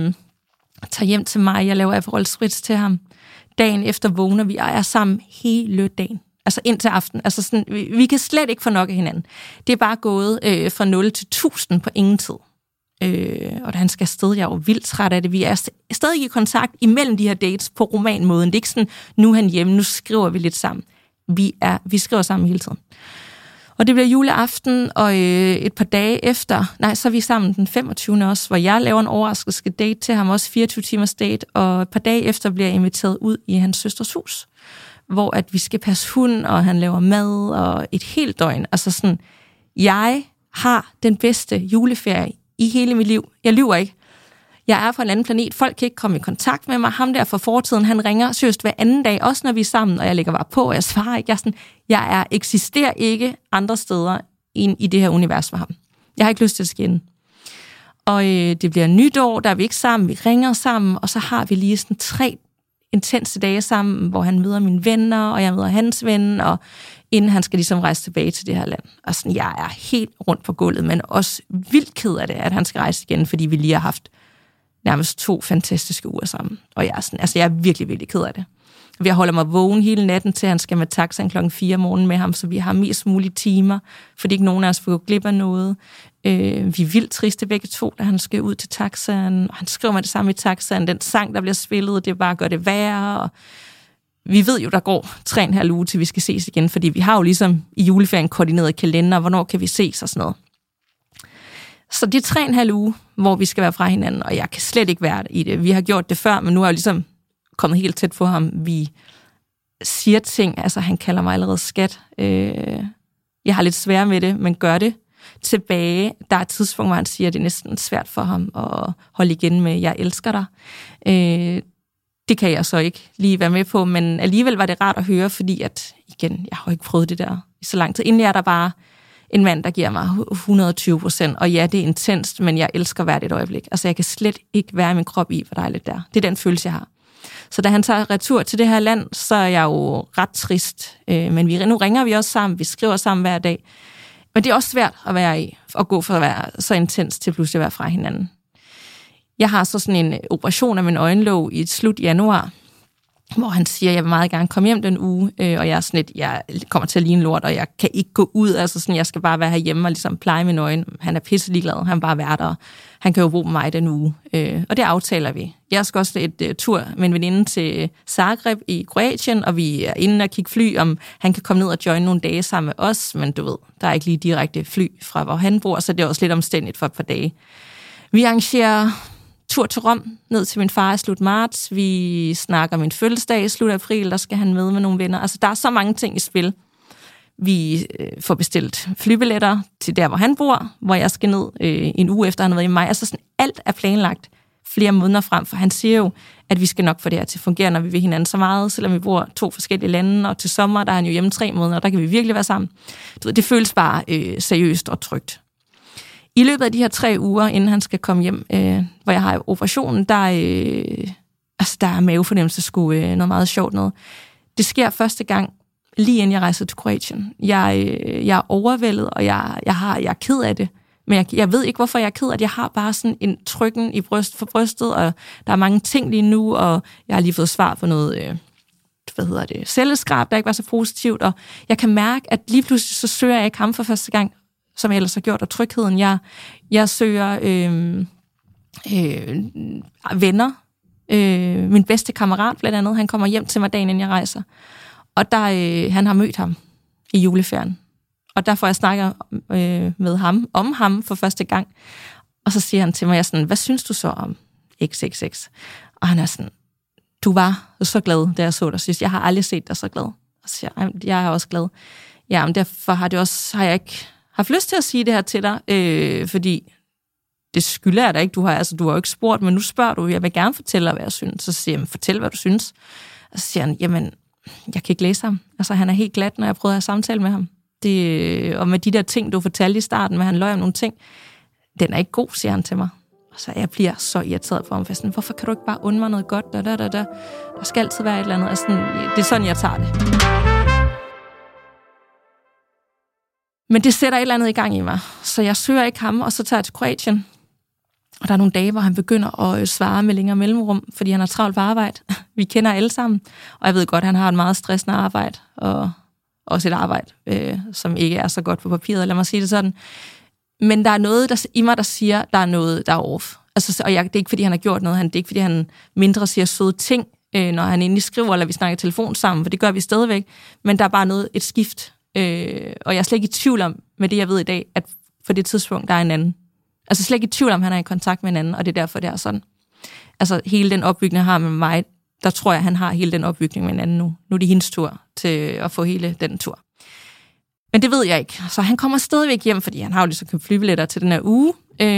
Tager hjem til mig, jeg laver Aperol Spritz til ham. Dagen efter vågner vi og er sammen hele dagen. Altså ind til aften. Altså sådan, vi kan slet ikke få nok af hinanden. Det er bare gået fra 0 til 1000 på ingen tid. Og da han skal afsted, jeg er jo vildt træt af det. Vi er stadig i kontakt imellem de her dates på romanmåden. Det er ikke sådan, nu er han hjemme, nu skriver vi lidt sammen. Vi skriver sammen hele tiden. Og det bliver juleaften, og et par dage efter, så er vi sammen den 25. også, hvor jeg laver en overraskelse date til ham, også 24 timers date, og et par dage efter bliver jeg inviteret ud i hans søsters hus, hvor at vi skal passe hund, og han laver mad, og et helt døgn. Altså sådan, jeg har den bedste juleferie i hele mit liv. Jeg lyver ikke. Jeg er på en anden planet. Folk kan ikke komme i kontakt med mig. Ham der fra fortiden, han ringer seriøst hver anden dag, også når vi er sammen, og jeg lægger bare på, og jeg svarer ikke. Jeg eksisterer ikke andre steder end i det her univers for ham. Jeg har ikke lyst til at skinne. Og det bliver nytår, der er vi ikke sammen, vi ringer sammen, og så har vi lige sådan 3 intense dage sammen, hvor han møder mine venner, og jeg møder hans ven, og inden han skal ligesom rejse tilbage til det her land. Og sådan, jeg er helt rundt på gulvet, men også vildt ked af det, at han skal rejse igen, fordi vi lige har haft nærmest 2 fantastiske uger sammen. Og jeg er virkelig, virkelig ked af det. Jeg holder mig vågen hele natten til, han skal med taxaen 4:00 om morgenen med ham, så vi har mest mulige timer, fordi ikke nogen af os får gå glip af noget. Vi er vildt triste begge to, da han skal ud til taxaen, og han skriver mig det samme i taxaen. Den sang, der bliver spillet, det er bare at gøre det værre, og vi ved jo, der går 3,5 uge, til vi skal ses igen, fordi vi har jo ligesom i juleferien koordineret kalender, hvornår kan vi ses og sådan noget. Så det er 3,5 uge, hvor vi skal være fra hinanden, og jeg kan slet ikke være i det. Vi har gjort det før, men nu er jeg ligesom kommet helt tæt på ham. Vi siger ting, altså han kalder mig allerede skat. Jeg har lidt svært med det, men gør det tilbage. Der er et tidspunkt, hvor han siger, at det er næsten svært for ham at holde igen med, jeg elsker dig. Det kan jeg så ikke lige være med på, men alligevel var det rart at høre, fordi at, igen, jeg har ikke prøvet det der i så lang tid. Endelig er der bare en mand, der giver mig 120%, og ja, det er intenst, men jeg elsker hvert et øjeblik. Altså, jeg kan slet ikke være i min krop i, hvor dejligt det er. Det er den følelse, jeg har. Så da han tager retur til det her land, så er jeg jo ret trist. Men nu ringer vi også sammen, vi skriver sammen hver dag. Men det er også svært at være i, at gå fra at være så intens til pludselig at være fra hinanden. Jeg har så sådan en operation af min øjenlåg i slut januar, hvor han siger, at jeg vil meget gerne komme hjem den uge, og jeg er sådan lidt, jeg kommer til at ligne lort, og jeg kan ikke gå ud, altså sådan, jeg skal bare være herhjemme og ligesom pleje mine øjne. Han er pisse ligeglad, han bare være der, han kan jo bo med mig den uge, og det aftaler vi. Jeg skal også et tur med en veninde til Zagreb i Kroatien, og vi er inde og kigge fly, om han kan komme ned og joine nogle dage sammen med os, men du ved, der er ikke lige direkte fly fra, hvor han bor, så det er også lidt omstændigt for et par dage. Vi arrangerer tur til Rom, ned til min far i slut marts. Vi snakker min fødselsdag i slut april, der skal han med nogle venner. Altså, der er så mange ting i spil. Vi får bestilt flybilletter til der, hvor han bor, hvor jeg skal ned en uge efter, han har været i maj. Altså, sådan, alt er planlagt flere måneder frem, for han siger jo, at vi skal nok få det her til at fungere, når vi vil hinanden så meget, selvom vi bor 2 forskellige lande, og til sommer, der er han jo hjemme 3 måneder, og der kan vi virkelig være sammen. Du ved, det føles bare seriøst og trygt. I løbet af de her 3 uger, inden han skal komme hjem, hvor jeg har operationen, der er mavefornemmelse sgu noget meget sjovt noget. Det sker første gang, lige inden jeg rejser til Kroatien. Jeg er overvældet, og jeg er ked af det. Men jeg ved ikke, hvorfor jeg er ked af det. Jeg har bare sådan en trykken for brystet, og der er mange ting lige nu, og jeg har lige fået svar på noget, celleskrab, der ikke var så positivt, og jeg kan mærke, at lige pludselig så søger jeg ikke ham for første gang, som jeg ellers har gjort, og trygheden. Jeg søger venner. Min bedste kammerat, blandt andet, han kommer hjem til mig dagen, inden jeg rejser. Og han har mødt ham i juleferien. Og der får jeg snakket med ham, om ham for første gang. Og så siger han til mig, jeg sådan, hvad synes du så om XXX? Og han er sådan, du var så glad, da jeg så dig sidst. Jeg har aldrig set dig så glad. Og så siger jeg er også glad. Ja, men derfor har jeg ikke haft lyst til at sige det her til dig, fordi det skylder jeg da ikke. Du har jo ikke spurgt, men nu spørger du, jeg vil gerne fortælle dig, hvad jeg synes. Så siger jeg, fortæl, hvad du synes. Og så siger han, jamen, jeg kan ikke læse ham. Altså, han er helt glat, når jeg prøver at samtale med ham. Og med de der ting, du fortalte i starten, med han løg om nogle ting, den er ikke god, siger han til mig. Og så jeg bliver så irriteret på ham, for sådan, hvorfor kan du ikke bare undre mig noget godt? Der skal altid være et eller andet. Altså, det er sådan, jeg tager det. Men det sætter et eller andet i gang i mig. Så jeg søger ikke ham, og så tager jeg til Kroatien. Og der er nogle dage, hvor han begynder at svare med længere mellemrum, fordi han har travlt på arbejde. Vi kender alle sammen. Og jeg ved godt, at han har et meget stressende arbejde, og også et arbejde, som ikke er så godt på papiret, lad mig sige det sådan. Men der er noget i mig, der siger, der er noget, der er off. Altså, og det er ikke, fordi han har gjort noget. Det er ikke, fordi han mindre siger søde ting, når han endelig skriver, eller vi snakker telefon sammen, for det gør vi stadigvæk. Men der er bare et skift. Og jeg er slet ikke i tvivl om, med det jeg ved i dag, at på det tidspunkt, der er en anden. Altså slet ikke i tvivl om, han er i kontakt med en anden, og det er derfor, det er sådan. Altså hele den opbygning, jeg har med mig, der tror jeg, han har hele den opbygning med en anden nu. Nu er det hendes tur til at få hele den tur. Men det ved jeg ikke. Så han kommer stadigvæk hjem, fordi han har jo ligesom købt flybilletter til den her uge.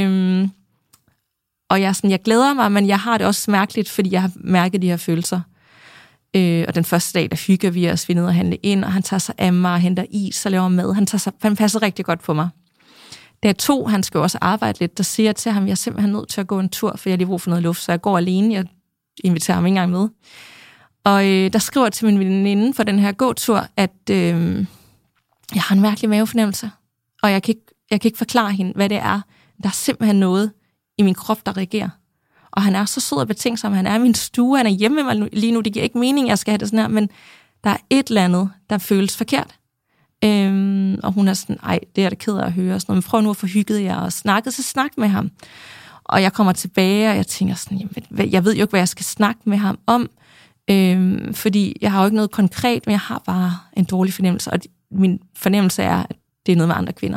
Og jeg glæder mig, men jeg har det også mærkeligt, fordi jeg har mærket de her følelser. Og den første dag, der hygger vi os, vi er nede og handle ind, og han tager sig af mig og henter is og laver mad. Han passer rigtig godt på mig. Dag 2, han skal jo også arbejde lidt, der siger jeg til ham, at jeg er simpelthen nødt til at gå en tur, for jeg har lige brug for noget luft, så jeg går alene. Jeg inviterer ham ikke engang med. Og der skriver jeg til min veninde for den her gåtur, at jeg har en mærkelig mavefornemmelse, og jeg kan ikke forklare hende, hvad det er. Der er simpelthen noget i min krop, der reagerer. Og han er så sød og betænksom. Han er i min stue, han er hjemme med mig lige nu. Det giver ikke mening, jeg skal have det sådan her, men der er et eller andet, der føles forkert. Og hun er sådan, ej, det er da ked af at høre. Sådan, men prøv nu at få hygget jer og snakket, så snak med ham. Og jeg kommer tilbage, og jeg tænker sådan, jamen, jeg ved jo ikke, hvad jeg skal snakke med ham om, fordi jeg har jo ikke noget konkret, men jeg har bare en dårlig fornemmelse, og min fornemmelse er, at det er noget med andre kvinder.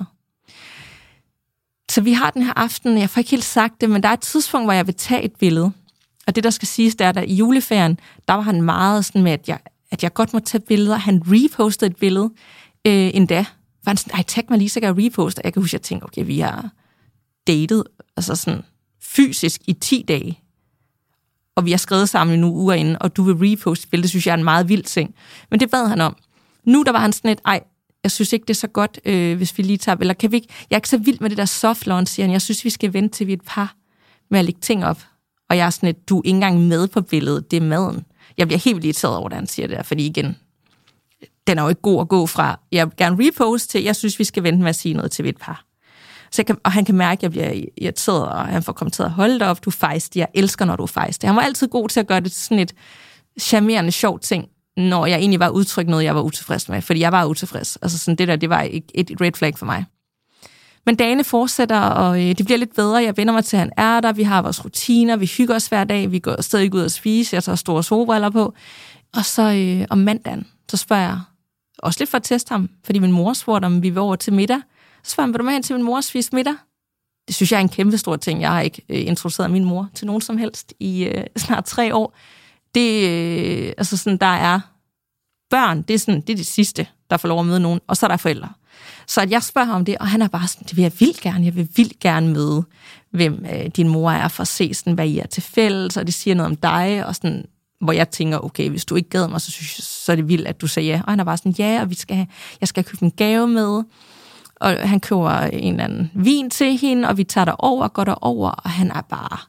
Så vi har den her aften, jeg får ikke helt sagt det, men der er et tidspunkt, hvor jeg vil tage et billede. Og det, der skal siges, der i juleferien, der var han meget sådan med, at jeg godt må tage billeder. Han repostede et billede endda. Var han sådan, ej, tag mig lige, så kan jeg reposte. Jeg kan huske, at jeg tænkte, okay, vi har datet, altså sådan fysisk i 10 dage. og vi har skrevet sammen nogle uger inden, og du vil reposte billedet, det synes jeg er en meget vild ting. Men det bad han om. Nu der var han sådan et, jeg synes ikke, det er så godt, hvis vi lige tager, eller kan vi ikke, jeg er ikke så vild med det der soft launch, siger han, jeg synes, vi skal vente til vi er et par med at lægge ting op. Og jeg er sådan et, du er ikke engang med på billedet, det er maden. Jeg bliver helt vildt irriteret over, da han siger det der, fordi igen, den er jo ikke god at gå fra, jeg vil gerne repost til, jeg synes, vi skal vente med at sige noget til vi er et par. Og han kan mærke, at jeg bliver irriteret, og han får kommenteret, hold da op, du er fejstig, jeg elsker, når du er fejstig. Han var altid god til at gøre det til sådan et charmerende, sjovt ting, når jeg egentlig var udtrykt noget, jeg var utilfreds med, fordi jeg var utilfreds. Altså sådan det der, det var et red flag for mig. Men dagene fortsætter, og det bliver lidt bedre. Jeg vender mig til, at han er der, vi har vores rutiner, vi hygger os hver dag, vi går stadig ud og spise, jeg tager store solbriller på. Og så om mandagen, så spørger jeg, også lidt for at teste ham, fordi min mor spurgte, om vi var over til middag. Så spørger han, vil du med hen til min mor og spise middag? Det synes jeg er en kæmpe stor ting. Jeg har ikke introduceret min mor til nogen som helst i snart 3 år. Det, altså sådan, der er børn, det er det sidste, der får lov at møde nogen, og så er der forældre. Så at jeg spørger ham om det, og han er bare sådan, det vil jeg vildt gerne møde, hvem din mor er, for at se, sådan, hvad I er til fælles, og det siger noget om dig, og sådan, hvor jeg tænker, okay, hvis du ikke gad mig, så er det vildt, at du siger ja. Og han er bare sådan, ja, og jeg skal købe en gave med, og han køber en eller anden vin til hende, og vi tager derover, går derover, og han er bare,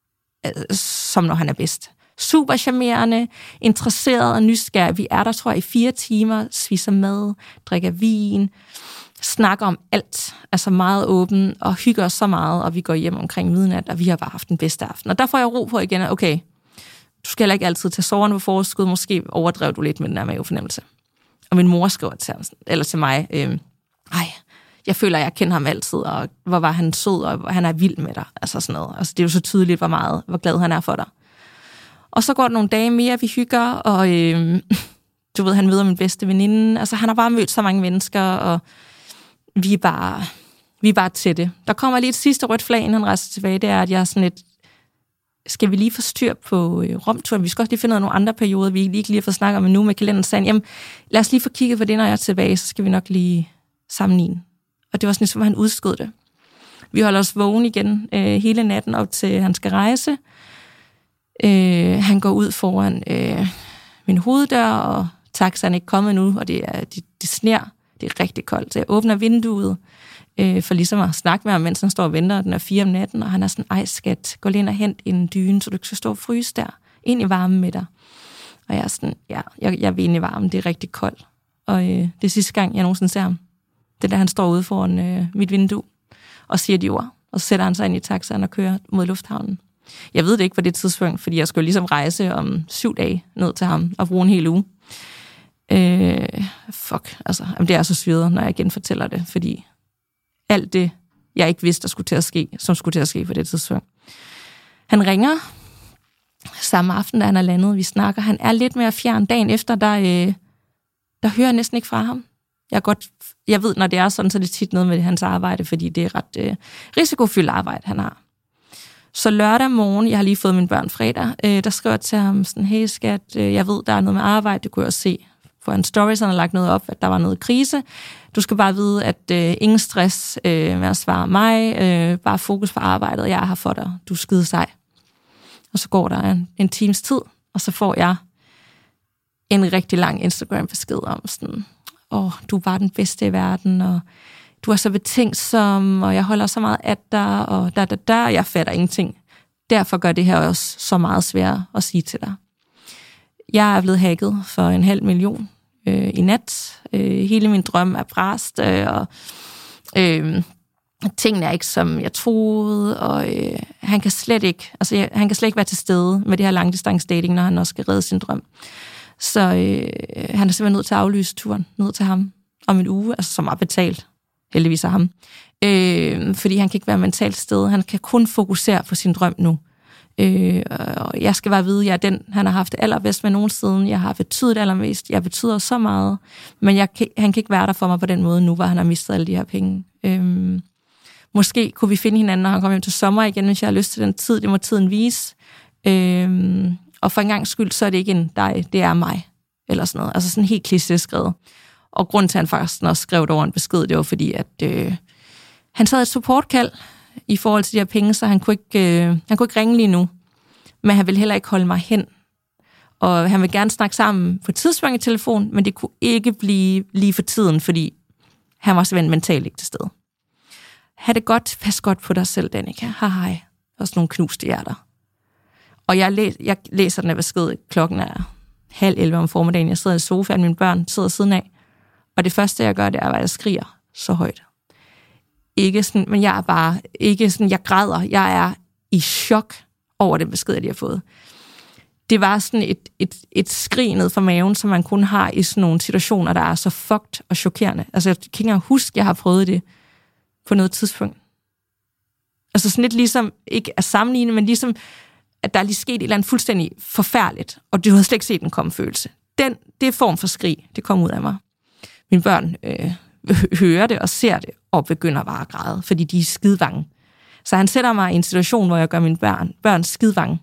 som når han er bedst. Super charmerende, interesseret og nysgerrig. Vi er der, tror jeg, i 4 timer, spiser mad, drikker vin, snakker om alt, altså meget åben, og hygger os så meget, og vi går hjem omkring midnat, og vi har bare haft den bedste aften. Og der får jeg ro på igen, okay, du skal heller ikke altid tage soverne på forskud, måske overdrev du lidt med den der mavefornemmelse. Og min mor skriver til mig, jeg føler, jeg kender ham altid, og hvor var han sød, og han er vild med dig, altså sådan noget. Altså det er jo så tydeligt, hvor glad han er for dig. Og så går der nogle dage mere, vi hygger, og du ved, han møder min bedste veninde. Altså han har bare mødt så mange mennesker, og vi er bare tætte. Der kommer lige et sidste rødt flag, inden han rejser tilbage, det er, at jeg er sådan et, skal vi lige få styr på romturen? Vi skal også lige finde nogle andre perioder, vi ikke lige har fået snakket om nu med kalenderen. Så jamen, lad os lige få kigget på det, når jeg er tilbage, så skal vi nok lige sammenligne. Og det var sådan, som han udskød det. Vi holder os vågen igen hele natten op til, han skal rejse. Han går ud foran min hoveddør, og taxaen er ikke kommet nu, og det sner. Det er rigtig koldt. Så jeg åbner vinduet for ligesom at snakke med ham, mens han står og venter, og den er 4 om natten, og han er sådan, ej skat, gå lige ind og hent en dyne, så du ikke skal stå og fryse der. Ind i varmen med dig. Og jeg er sådan, ja, jeg vil ind i varmen, det er rigtig koldt. Og det er sidste gang, jeg nogensinde ser ham. Det der, han står ude foran mit vindue og siger de ord. Og så sætter han sig ind i taxaen og kører mod lufthavnen. Jeg ved det ikke på det tidspunkt, fordi jeg skulle ligesom rejse om 7 dage ned til ham og bruge en hel uge. Det er så syret, når jeg igen fortæller det, fordi alt det, jeg ikke vidste, der skulle til at ske, som skulle til at ske på det tidspunkt. Han ringer samme aften, da han er landet. Vi snakker. Han er lidt mere fjern. Dagen efter, der hører jeg næsten ikke fra ham. Jeg ved, når det er sådan, så er det tit noget med hans arbejde, fordi det er ret risikofyldt arbejde, han har. Så lørdag morgen, jeg har lige fået mine børn fredag, der skrev jeg til ham sådan, hey skat, jeg ved, der er noget med arbejde, det kunne jeg også se på hans stories, han har lagt noget op, at der var noget krise. Du skal bare vide, at ingen stress med at svare mig, bare fokus på arbejdet, jeg er her for dig, du er skide sej. Og så går der en times tid, og så får jeg en rigtig lang Instagram-besked om sådan, du er bare den bedste i verden, og du er så betænksom, og jeg holder så meget af dig, og og jeg fatter ingenting. Derfor gør det her også så meget svært at sige til dig. Jeg er blevet hacket for 500.000 i nat. Hele min drøm er brast, og tingene er ikke, som jeg troede, og han kan slet ikke være til stede med det her langdistance dating, når han også skal redde sin drøm. Så han er simpelthen nødt til at aflyse turen ned til ham om en uge, altså som er betalt, heldigvis af ham. Fordi han kan ikke være mentalt sted. Han kan kun fokusere på sin drøm nu. Og jeg skal bare vide, at jeg er den, han har haft det allerbedst med nogen siden. Jeg har betydet allermest. Jeg betyder så meget. Men han kan ikke være der for mig på den måde nu, hvor han har mistet alle de her penge. Måske kunne vi finde hinanden, når han kommer hjem til sommer igen, hvis jeg har lyst til den tid. Det må tiden vise. Og for en gang skyld, så er det ikke en dig, det er mig. Eller sådan noget. Altså sådan helt kliché skrevet. Og grunden til, at han faktisk også skrev det over en besked, det var fordi, at han sad et supportkald i forhold til de her penge, så han kunne ikke ringe lige nu. men han ville heller ikke holde mig hen. Og han ville gerne snakke sammen på et tidspunkt i telefon, men det kunne ikke blive lige for tiden, fordi han var simpelthen mentalt ikke til stede. Ha' det godt, pas godt på dig selv, Danika. Hej. Og sådan nogle knuste hjerter. Og jeg læser den her besked, klokken er 10:30 om formiddagen. Jeg sidder i sofaen, mine børn sidder siden af. Og det første, jeg gør, det er, at jeg skriger så højt. Ikke sådan, men jeg er bare, ikke sådan, jeg græder. Jeg er i chok over den besked, de har fået. Det var sådan et skrig ned fra maven, som man kun har i sådan nogle situationer, der er så fucked og chokerende. Altså, jeg kan ikke engang huske, at jeg har prøvet det på noget tidspunkt. Altså sådan lidt ligesom, ikke at sammenligne, men ligesom, at der er lige sket et eller andet fuldstændig forfærdeligt, og du havde slet ikke set den komme følelse. Det form for skrig, det kom ud af mig. Mine børn hører det og ser det, og begynder bare at græde, fordi de er skidevange. Så han sætter mig i en situation, hvor jeg gør mine børn skidevange.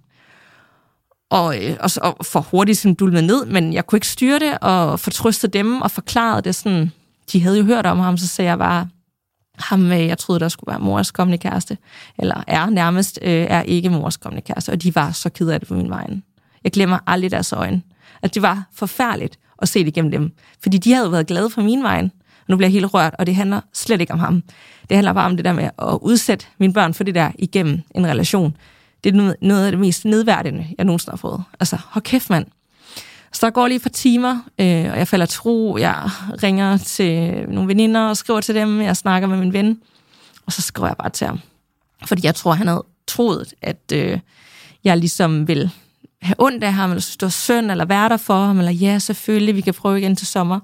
Og for hurtigt sådan dulmet ned, men jeg kunne ikke styre det, og fortrøste dem, og forklarede det sådan. De havde jo hørt om ham, så sagde jeg bare, ham, jeg troede, der skulle være mors kommende kæreste, eller er nærmest, er ikke mors kommende kæreste, og de var så kede af det på min vegne. Jeg glemmer aldrig deres øjne. Altså, det var forfærdeligt at se det igennem dem, fordi de havde været glade for min vegne, og nu bliver jeg helt rørt, og det handler slet ikke om ham. Det handler bare om det der med at udsætte mine børn for det der igennem en relation. Det er noget af det mest nedværdigende, jeg nogensinde har fået. Altså, hold kæft, mand. Så der går lige et par timer, og jeg falder til ro. Jeg ringer til nogle veninder og skriver til dem. Jeg snakker med min ven, og så skriver jeg bare til ham. Fordi jeg tror, han havde troet, at jeg ligesom vil have ondt af ham, eller synes, det var synd, eller være der for ham, eller ja, selvfølgelig, vi kan prøve igen til sommer.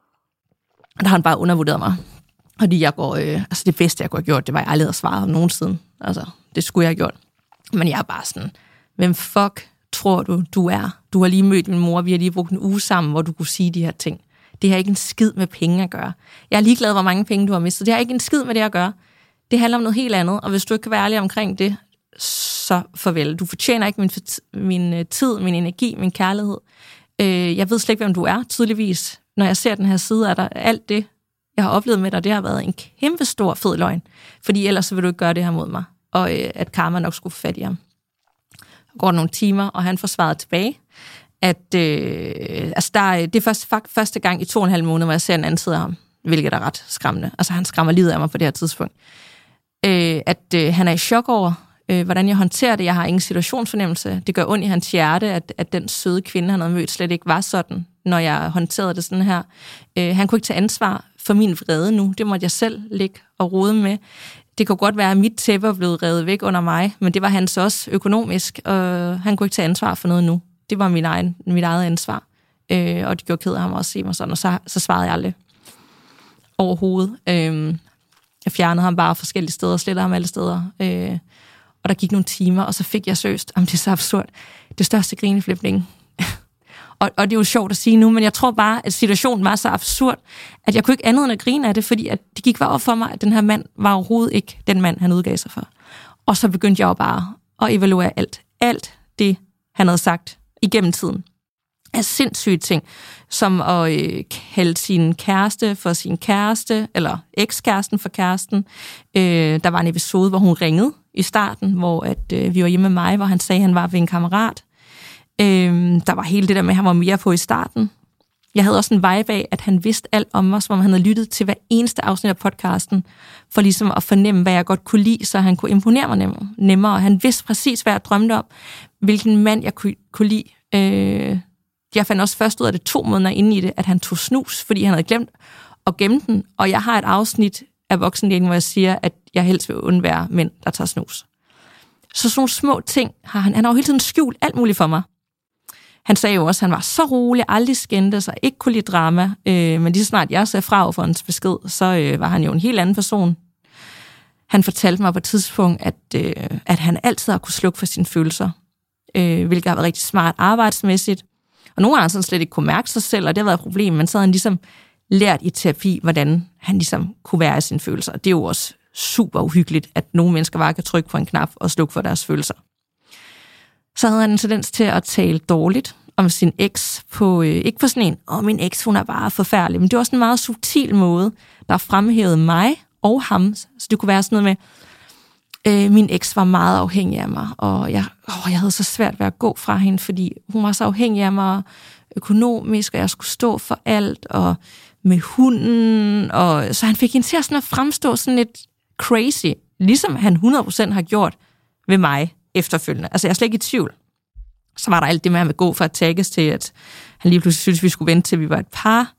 Og der har han bare undervurderet mig. Fordi jeg går, altså det bedste, jeg kunne have gjort, det var, at jeg aldrig havde svaret ham nogensinde. Altså, det skulle jeg have gjort. Men jeg er bare sådan, hvem fuck tror du er? Du har lige mødt min mor, vi har lige brugt en uge sammen, hvor du kunne sige de her ting. Det har ikke en skid med penge at gøre. Jeg er ligeglad, hvor mange penge du har mistet. Det har ikke en skid med det at gøre. Det handler om noget helt andet, og hvis du ikke kan være ærlig omkring det, så farvel. Du fortjener ikke min tid, min energi, min kærlighed. Jeg ved slet ikke, hvem du er, tydeligvis. Når jeg ser den her side af dig, alt det, jeg har oplevet med dig, det har været en kæmpe stor fed løgn. Fordi ellers så vil du ikke gøre det her mod mig. Og at karma nok skulle få fat i ham. Der går nogle timer, og han får svaret tilbage, at det er første gang i 2,5 måneder, hvor jeg ser en anden side af ham, hvilket er ret skræmmende. Altså han skræmmer livet af mig på det her tidspunkt. Han er i chok over, hvordan jeg håndterer det. Jeg har ingen situationsfornemmelse. Det gør ondt i hans hjerte, at den søde kvinde, han havde mødt, slet ikke var sådan, når jeg håndterede det sådan her. Han kunne ikke tage ansvar for min vrede nu. Det måtte jeg selv ligge og rode med. Det kunne godt være, at mit tæppe er blevet revet væk under mig, men det var hans også økonomisk, og han kunne ikke tage ansvar for noget nu. Det var mit eget ansvar, og det gjorde ked af ham også at se mig sådan, og så svarede jeg aldrig overhovedet. Jeg fjernede ham bare forskellige steder, slettede ham alle steder, og der gik nogle timer, og så fik jeg seriøst, det er så absurd, det største grineflipning. Og det er jo sjovt at sige nu, men jeg tror bare, at situationen var så absurd, at jeg kunne ikke andet end at grine af det, fordi at det gik bare op for mig, at den her mand var overhovedet ikke den mand, han udgav sig for. Og så begyndte jeg jo bare at evaluere alt det, han havde sagt igennem tiden. Af sindssyge ting, som at kalde sin kæreste for sin kæreste, eller ekskæresten for kæresten. Der var en episode, hvor hun ringede i starten, hvor vi var hjemme med mig, hvor han sagde, at han var ved en kammerat. Der var hele det der med, at han var mere på i starten. Jeg havde også en vibe af, at han vidste alt om mig, som om han havde lyttet til hver eneste afsnit af podcasten, for ligesom at fornemme, hvad jeg godt kunne lide, så han kunne imponere mig nemmere. Han vidste præcis, hvad jeg drømte om, hvilken mand jeg kunne lide. Jeg fandt også først ud af det 2 måneder inde i det, at han tog snus, fordi han havde glemt at gemme den. Og jeg har et afsnit af Voksendating, hvor jeg siger, at jeg helst vil undvære mænd, der tager snus. Så sådan nogle små ting har han har jo hele tiden skjult alt muligt for mig. Han sagde jo også, at han var så rolig, aldrig skændtes og ikke kunne lide drama. Men lige så snart jeg sagde fra for hans besked, så var han jo en helt anden person. Han fortalte mig på et tidspunkt, at han altid har kunne slukke for sine følelser. Hvilket har været rigtig smart arbejdsmæssigt. Og nogle gange sådan slet ikke kunne mærke sig selv, og det har været et problem. Men så havde han ligesom lært i terapi, hvordan han ligesom kunne være i sine følelser. Og det er jo også super uhyggeligt, at nogle mennesker bare kan trykke på en knap og slukke for deres følelser. Så havde han en tendens til at tale dårligt om sin eks, ikke på sådan en, min eks, hun er bare forfærdelig, men det var sådan en meget subtil måde, der fremhævede mig og ham. Så det kunne være sådan noget Min eks var meget afhængig af mig, og jeg havde så svært ved at gå fra hende, fordi hun var så afhængig af mig økonomisk, og jeg skulle stå for alt, og med hunden, og så han fik hende til at fremstå sådan lidt crazy, ligesom han 100% har gjort ved mig efterfølgende. Altså jeg er slet ikke i tvivl. Så var der alt det med at gå fra at tages til, at han lige pludselig syntes, vi skulle vente til vi var et par.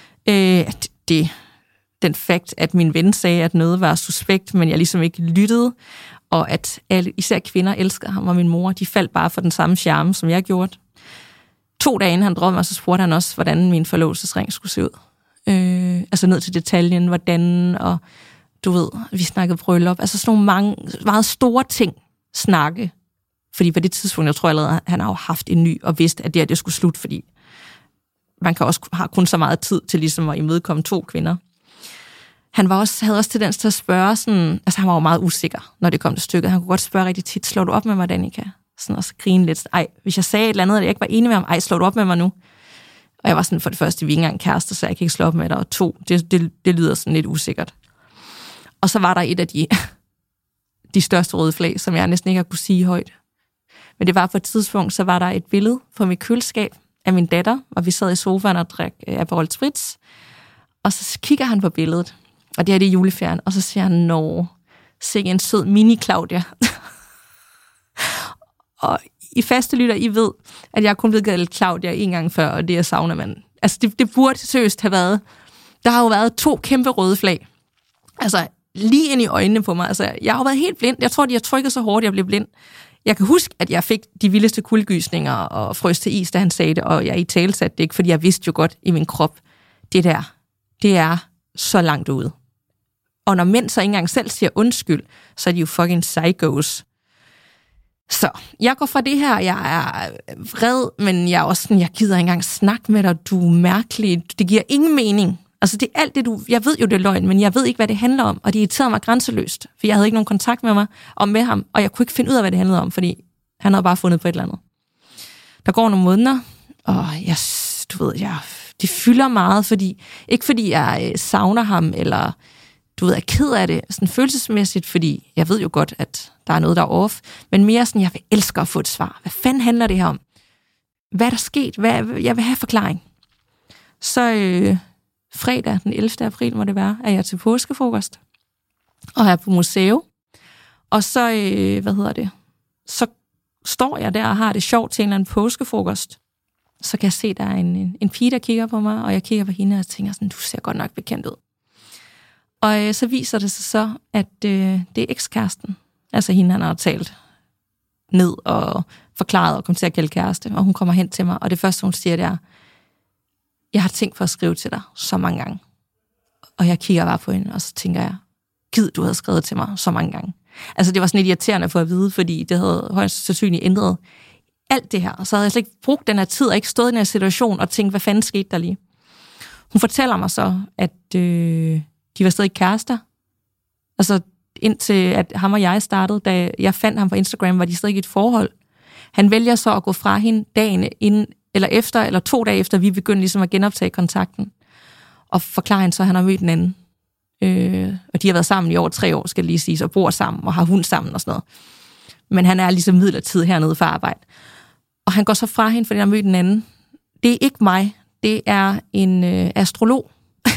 Den fakt, at min ven sagde, at noget var suspekt, men jeg ligesom ikke lyttede, og at alle, især kvinder, elskede ham og min mor, de faldt bare for den samme charme, som jeg gjorde. 2 dage inden han drømte mig, så spurgte han også, hvordan min forlovelsesring skulle se ud. Altså ned til detaljen, hvordan, og du ved, vi snakkede bryllup, altså sådan nogle meget store ting snakke, fordi på det tidspunkt, jeg tror allerede, han har jo haft en ny, og vidste, at det skulle slutte, fordi man kan også have kun så meget tid til ligesom at imødekomme 2 kvinder. Han havde også tendens til at spørge sådan, altså han var jo meget usikker, når det kom til stykket. Han kunne godt spørge rigtig tit, slår du op med mig, Danica? Sådan, og så grine lidt. Ej, hvis jeg sagde et eller andet, og jeg ikke var enig med ham, ej, slår du op med mig nu? Og jeg var sådan, for det første, vi er ikke engang kærester, så jeg kan ikke slå op med dig, og 2, det lyder sådan lidt usikkert. Og så var der et af de største røde flag, som jeg næsten ikke har kunne sige højt. Men det var på et tidspunkt, så var der et billede på mit køleskab af min datter, og vi sad i sofaen og drak Aperol Spritz, og så kigger han på billedet, og det er juleferien, og så siger han, nå, sikke en sød mini-Claudia. Og i faste lytter, I ved, at jeg kun ved kaldt Claudia 1 gang før, og det er saunamanden. Altså, det burde seriøst have været. Der har jo været 2 kæmpe røde flag. Altså, lige ind i øjnene på mig. Altså, jeg har jo været helt blind. Jeg tror, de har trykket så hårdt, jeg blev blind. Jeg kan huske, at jeg fik de vildeste kuldegysninger og frøs til is, da han sagde det, og jeg italsatte det ikke, fordi jeg vidste jo godt i min krop, det er så langt ude. Og når mænd så ikke engang selv siger undskyld, så er de jo fucking psychos. Så jeg går fra det her, jeg er vred, men jeg er også sådan, jeg gider ikke engang snakke med dig, du er mærkelig, det giver ingen mening. Altså det er alt det, jeg ved jo, det er løgn, men jeg ved ikke, hvad det handler om, og det irriterede mig grænseløst, for jeg havde ikke nogen kontakt med mig og med ham, og jeg kunne ikke finde ud af, hvad det handlede om, fordi han havde bare fundet på et eller andet. Der går nogle måneder, og det fylder meget, ikke fordi jeg savner ham, eller er ked af det, sådan følelsesmæssigt, fordi jeg ved jo godt, at der er noget, der er off, men mere sådan, jeg vil elske at få et svar. Hvad fanden handler det her om? Hvad er der sket? Jeg vil have forklaring. Så fredag, den 11. april må det være, er jeg til påskefrokost, og er på museum, og så, så står jeg der og har det sjovt til en eller anden påskefrokost. Så kan jeg se, der er en pige, der kigger på mig, og jeg kigger på hende og tænker sådan, du ser godt nok bekendt ud. Og så viser det sig så, at det er ekskæresten. Altså hende, han har talt ned og forklaret og kom til at kalde kæreste. Og hun kommer hen til mig, og det første, hun siger, det er, jeg har tænkt på at skrive til dig så mange gange. Og jeg kigger bare på hende, og så tænker jeg, gid, du havde skrevet til mig så mange gange. Altså det var sådan lidt irriterende for at vide, fordi det havde højst sandsynligt ændret alt det her. Og så havde jeg slet ikke brugt den her tid, og ikke stået i den her situation, og tænkt, hvad fanden skete der lige? Hun fortæller mig så, at de var stadig kærester. Altså indtil at ham og jeg startede, da jeg fandt ham på Instagram, var de stadig i et forhold. Han vælger så at gå fra hende dagen inden, eller efter, eller 2 dage efter, vi begyndte ligesom at genoptage kontakten. Og forklarer hende så, at han har mødt en anden. Og de har været sammen i over 3 år, skal jeg lige sige, og bor sammen, og har hund sammen og sådan noget. Men han er ligesom midlertidig hernede for arbejde. Og han går så fra hende, fordi han har mødt en anden. Det er ikke mig. Det er en astrolog.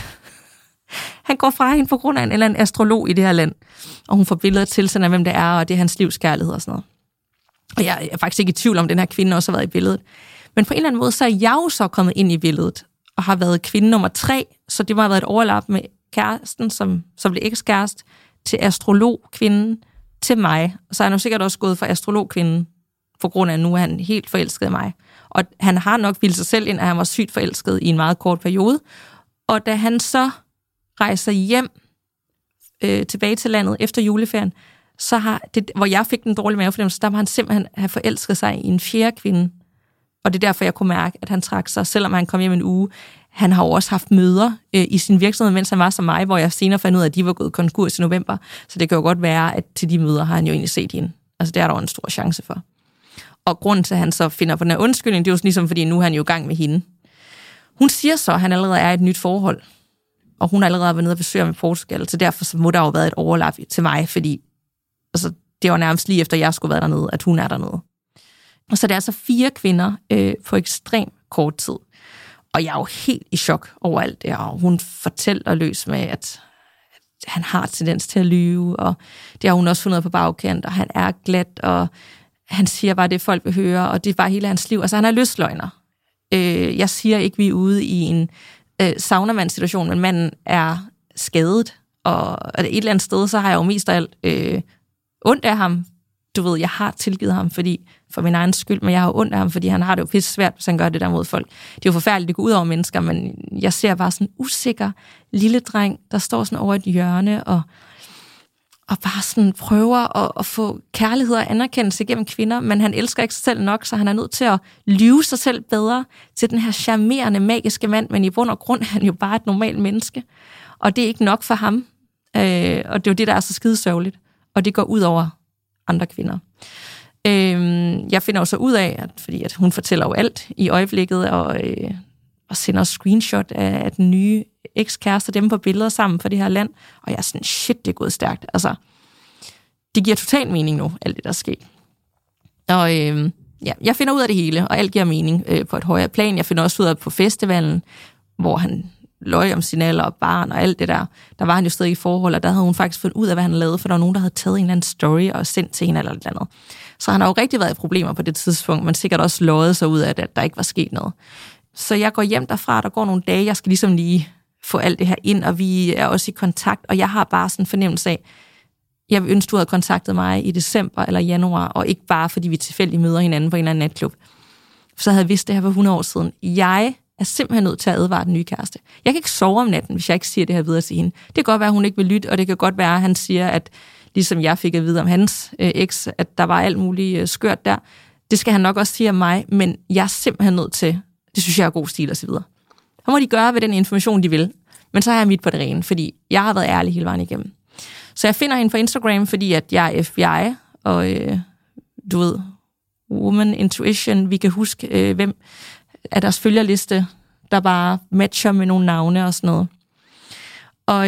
Han går fra hende på grund af en eller anden astrolog i det her land. Og hun får billeder til sig af, hvem det er, og det er hans livskærlighed og sådan noget. Og jeg er faktisk ikke i tvivl om, den her kvinde også har været i billedet. Men på en eller anden måde, så er jeg jo så kommet ind i billedet, og har været kvinde nummer 3, så det må have været et overlap med kæresten, som blev ekskæreste, til astrologkvinden, til mig. Og så er han jo sikkert også gået fra astrologkvinden, på grund af, at nu er han helt forelsket i mig. Og han har nok bildet sig selv ind, at han var sygt forelsket i en meget kort periode. Og da han så rejser hjem tilbage til landet efter juleferien, så har det, hvor jeg fik den dårlige mavefornemmelse, der må han simpelthen have forelsket sig i en 4. kvinde. Og det er derfor, jeg kunne mærke, at han trak sig, selvom han kom hjem en uge. Han har jo også haft møder i sin virksomhed, mens han var som mig, hvor jeg senere fandt ud af, at de var gået konkurs i november. Så det kan jo godt være, at til de møder har han jo egentlig set hende. Altså det er der jo en stor chance for. Og grunden til, at han så finder på den her undskyldning, det er jo ligesom, fordi nu er han jo i gang med hende. Hun siger så, at han allerede er i et nyt forhold. Og hun har allerede været nede og besøger med Portugal, så derfor så må der jo have været et overlap til mig, fordi altså, det var nærmest lige efter, jeg skulle være dernede, at hun er dernede. Og så det er altså 4 kvinder på ekstremt kort tid. Og jeg er jo helt i chok over alt det, og hun fortæller løs med, at han har tendens til at lyve, og det har hun også fundet på bagkant, og han er glat, og han siger bare det, folk vil høre, og det er bare hele hans liv. Altså, han er lystløgner. Jeg siger ikke, vi er ude i en saunamandssituation, men manden er skadet, og et eller andet sted, så har jeg jo mest af alt ondt af ham. Du ved, jeg har tilgivet ham, fordi for min egen skyld, men jeg har jo ondt af ham, fordi han har det jo pisse svært, hvis han gør det der mod folk. Det er jo forfærdeligt, det går ud over mennesker, men jeg ser bare sådan en usikker lille dreng, der står sådan over et hjørne, og bare sådan prøver at få kærlighed og anerkendelse gennem kvinder, men han elsker ikke sig selv nok, så han er nødt til at lyve sig selv bedre til den her charmerende, magiske mand, men i bund og grund er han jo bare et normalt menneske, og det er ikke nok for ham, og det er jo det, der er så skidesørgeligt, og det går ud over andre kvinder. Jeg finder jo så ud af, fordi hun fortæller jo alt i øjeblikket, og sender screenshot af den nye ekskæreste, dem på billeder sammen for det her land, og jeg er sådan, shit, det er gået stærkt. Altså, det giver total mening nu, alt det, der er sket. Og jeg finder ud af det hele, og alt giver mening på et højere plan. Jeg finder også ud af på festivalen, hvor han løg om sin alder og barn og alt det der. Der var han jo stadig i forhold, og der havde hun faktisk fundet ud af, hvad han lavede, for der var nogen, der havde taget en eller anden story og sendt til hende eller et andet. Så han har jo rigtig været i problemer på det tidspunkt, men sikkert også løjet sig ud af det, at der ikke var sket noget. Så jeg går hjem derfra, der går nogle dage, jeg skal ligesom lige få alt det her ind, og vi er også i kontakt, og jeg har bare sådan en fornemmelse af, jeg vil ønske, du havde kontaktet mig i december eller januar, og ikke bare fordi vi tilfældigt møder hinanden på en eller anden natklub. Så havde jeg vidst det her for 100 år siden. Jeg er simpelthen nødt til at advare den nye kæreste. Jeg kan ikke sove om natten, hvis jeg ikke siger det her videre til hende. Det kan godt være, at hun ikke vil lytte, og det kan godt være, at han siger, at ligesom jeg fik at vide om hans eks, at der var alt muligt skørt der. Det skal han nok også sige om mig, men jeg er simpelthen nødt til, det synes jeg er god stil og så videre. Så må de gøre ved den information, de vil. Men så har jeg mit på det rene, fordi jeg har været ærlig hele vejen igennem. Så jeg finder hende på Instagram, fordi at jeg er FBI, og du ved, Woman Intuition, vi kan huske, hvem af deres følgerliste, der bare matcher med nogle navne og sådan noget. Og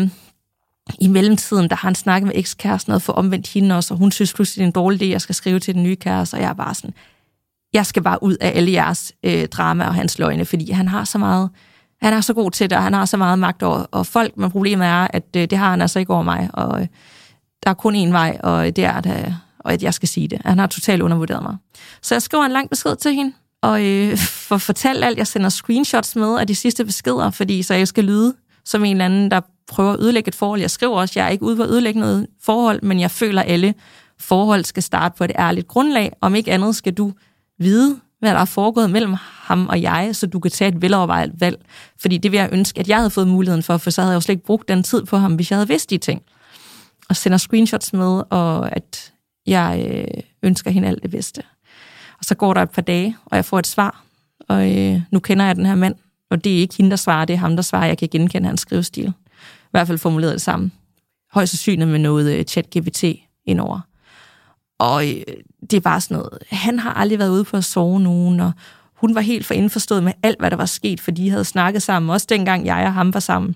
i mellemtiden, der har han snakket med ekskæresten og få omvendt hende også, og hun synes pludselig, det er en dårlig idé, jeg skal skrive til den nye kæreste, og jeg er bare sådan, jeg skal bare ud af alle jeres drama og hans løgne, fordi han har så meget, han er så god til det, og han har så meget magt over folk, men problemet er, at det har han altså ikke over mig, og der er kun én vej, og det er, at jeg skal sige det. Han har totalt undervurderet mig. Så jeg skriver en lang besked til hende, og for at fortælle alt, jeg sender screenshots med af de sidste beskeder, fordi så jeg skal lyde som en eller anden, der prøver at ødelægge et forhold. Jeg skriver også, jeg er ikke ude på at ødelægge noget forhold, men jeg føler, at alle forhold skal starte på et ærligt grundlag. Om ikke andet skal du vide, hvad der er foregået mellem ham og jeg, så du kan tage et velovervejet valg. Fordi det vil jeg ønske, at jeg havde fået muligheden for så havde jeg jo slet ikke brugt den tid på ham, hvis jeg havde vidst de ting. Og sender screenshots med, og at jeg ønsker hende alt det bedste. Og så går der et par dage, og jeg får et svar, og nu kender jeg den her mand, og det er ikke hende, der svarer, det er ham, der svarer. Jeg kan genkende hans skrivestil. I hvert fald formuleret det sammen. Højst sandsynligt med noget ChatGPT indover. Og det er bare sådan noget, han har aldrig været ude på at sove nogen, og hun var helt for indforstået med alt, hvad der var sket, for de havde snakket sammen, også dengang jeg og ham var sammen.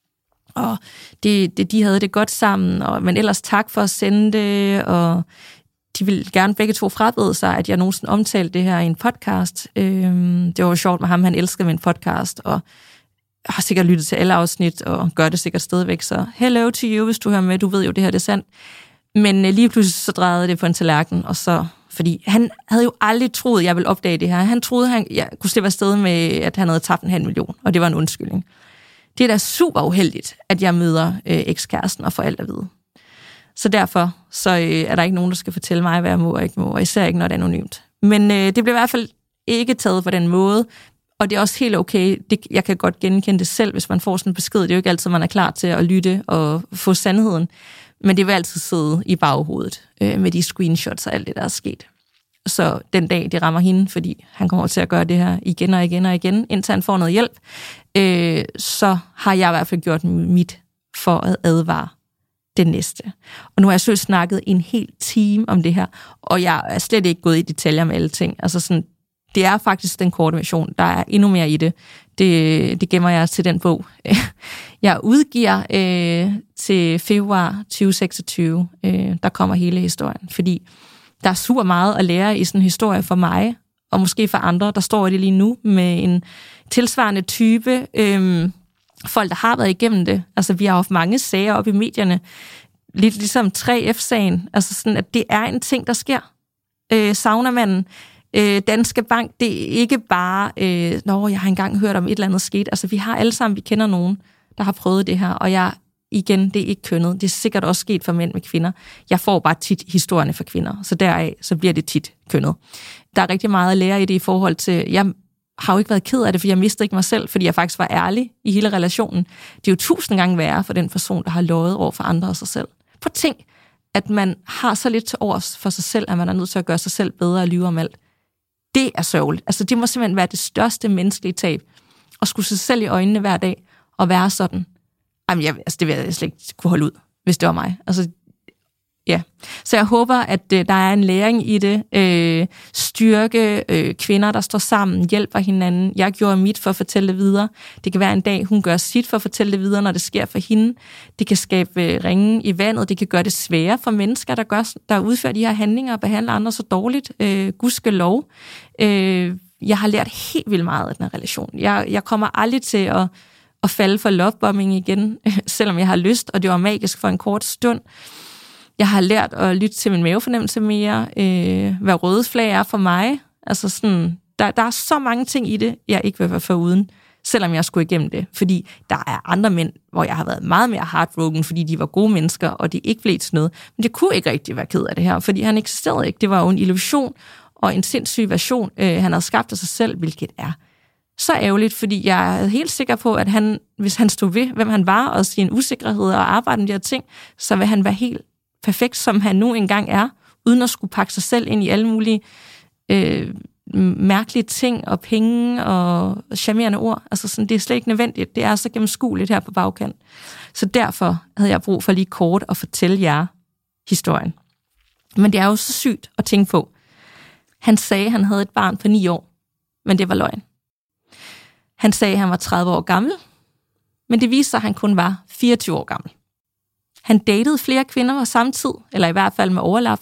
Og de havde det godt sammen, men ellers tak for at sende det, og de ville gerne begge to frabede sig, at jeg nogensinde omtalte det her i en podcast. Det var jo sjovt med ham, han elskede min podcast, og har sikkert lyttet til alle afsnit, og gør det sikkert stadigvæk, så hello to you, hvis du hører med, du ved jo, det her det er sandt. Men lige pludselig så drejede det på en tallerken, og så, fordi han havde jo aldrig troet, jeg ville opdage det her. Han troede, jeg kunne slippe afsted med, at han havde tabt 500.000, og det var en undskyldning. Det er da super uheldigt, at jeg møder ekskæresten og får alt at vide. Så derfor så er der ikke nogen, der skal fortælle mig, hvad jeg må og ikke må, og især ikke, når det er anonymt. Men det bliver i hvert fald ikke taget på den måde, og det er også helt okay. Jeg kan godt genkende det selv, hvis man får sådan en besked. Det er jo ikke altid, man er klar til at lytte og få sandheden. Men det vil altid sidde i baghovedet med de screenshots og alt det, der er sket. Så den dag, det rammer hende, fordi han kommer til at gøre det her igen og igen og igen, indtil han får noget hjælp, så har jeg i hvert fald gjort mit for at advare det næste. Og nu har jeg så snakket en hel time om det her, og jeg er slet ikke gået i detaljer med alle ting. Altså sådan, det er faktisk den korte version. Der er endnu mere i det. Det gemmer jeg til den bog. Jeg udgiver til februar 2026. Der kommer hele historien, fordi der er super meget at lære i sådan en historie for mig, og måske for andre, der står det lige nu med en tilsvarende type folk, der har været igennem det. Altså, vi har haft mange sager op i medierne, lidt ligesom 3F-sagen, altså sådan, at det er en ting, der sker. Saunamanden, Danske Bank, det er ikke bare, jeg har engang hørt om et eller andet sket. Altså, vi har alle sammen, vi kender nogen, der har prøvet det her, og igen, det er ikke kønnet. Det er sikkert også sket for mænd med kvinder. Jeg får bare tit historierne for kvinder, så deraf, så bliver det tit kønnet. Der er rigtig meget at lære i det i forhold til, jeg har jo ikke været ked af det, for jeg mistede ikke mig selv, fordi jeg faktisk var ærlig i hele relationen. Det er jo 1000 gange værre for den person, der har løjet over for andre og sig selv. På ting, at man har så lidt til overs for sig selv, at man er nødt til at gøre sig selv bedre og lyve om alt. Det er sørgeligt. Altså, det må simpelthen være det største menneskelige tab. At skulle se sig selv i øjnene hver dag og være sådan. Jamen, det vil jeg slet ikke kunne holde ud, hvis det var mig. Altså, ja. Så jeg håber, at der er en læring i det. Styrke kvinder, der står sammen, hjælper hinanden. Jeg gjorde mit for at fortælle det videre. Det kan være en dag, hun gør sit for at fortælle det videre, når det sker for hende. Det kan skabe ringen i vandet. Det kan gøre det sværere for mennesker, der udfører de her handlinger og behandler andre så dårligt. Gudskelov. Jeg har lært helt vildt meget af den her relation. Jeg kommer aldrig til at falde for lovebombing igen, selvom jeg har lyst, og det var magisk for en kort stund. Jeg har lært at lytte til min mavefornemmelse mere, hvad røde flag er for mig. Altså sådan, der er så mange ting i det, jeg ikke vil være foruden, selvom jeg skulle igennem det. Fordi der er andre mænd, hvor jeg har været meget mere heartbroken, fordi de var gode mennesker, og de ikke blev til noget. Men det kunne ikke rigtig være ked af det her, fordi han eksisterede ikke. Det var jo en illusion og en sindssyg version, han havde skabt af sig selv, hvilket er så ærgerligt, fordi jeg er helt sikker på, at han, hvis han stod ved, hvem han var, og sin usikkerhed og arbejde med de her ting, så vil han være helt perfekt, som han nu engang er, uden at skulle pakke sig selv ind i alle mulige mærkelige ting og penge og charmerende ord. Altså sådan, det er slet ikke nødvendigt. Det er så gennemskueligt her på bagkant. Så derfor havde jeg brug for lige kort at fortælle jer historien. Men det er jo så sygt at tænke på. Han sagde, at han havde et barn på 9 år, men det var løgn. Han sagde, at han var 30 år gammel, men det viste sig, at han kun var 24 år gammel. Han datede flere kvinder på samme tid, eller i hvert fald med overlap.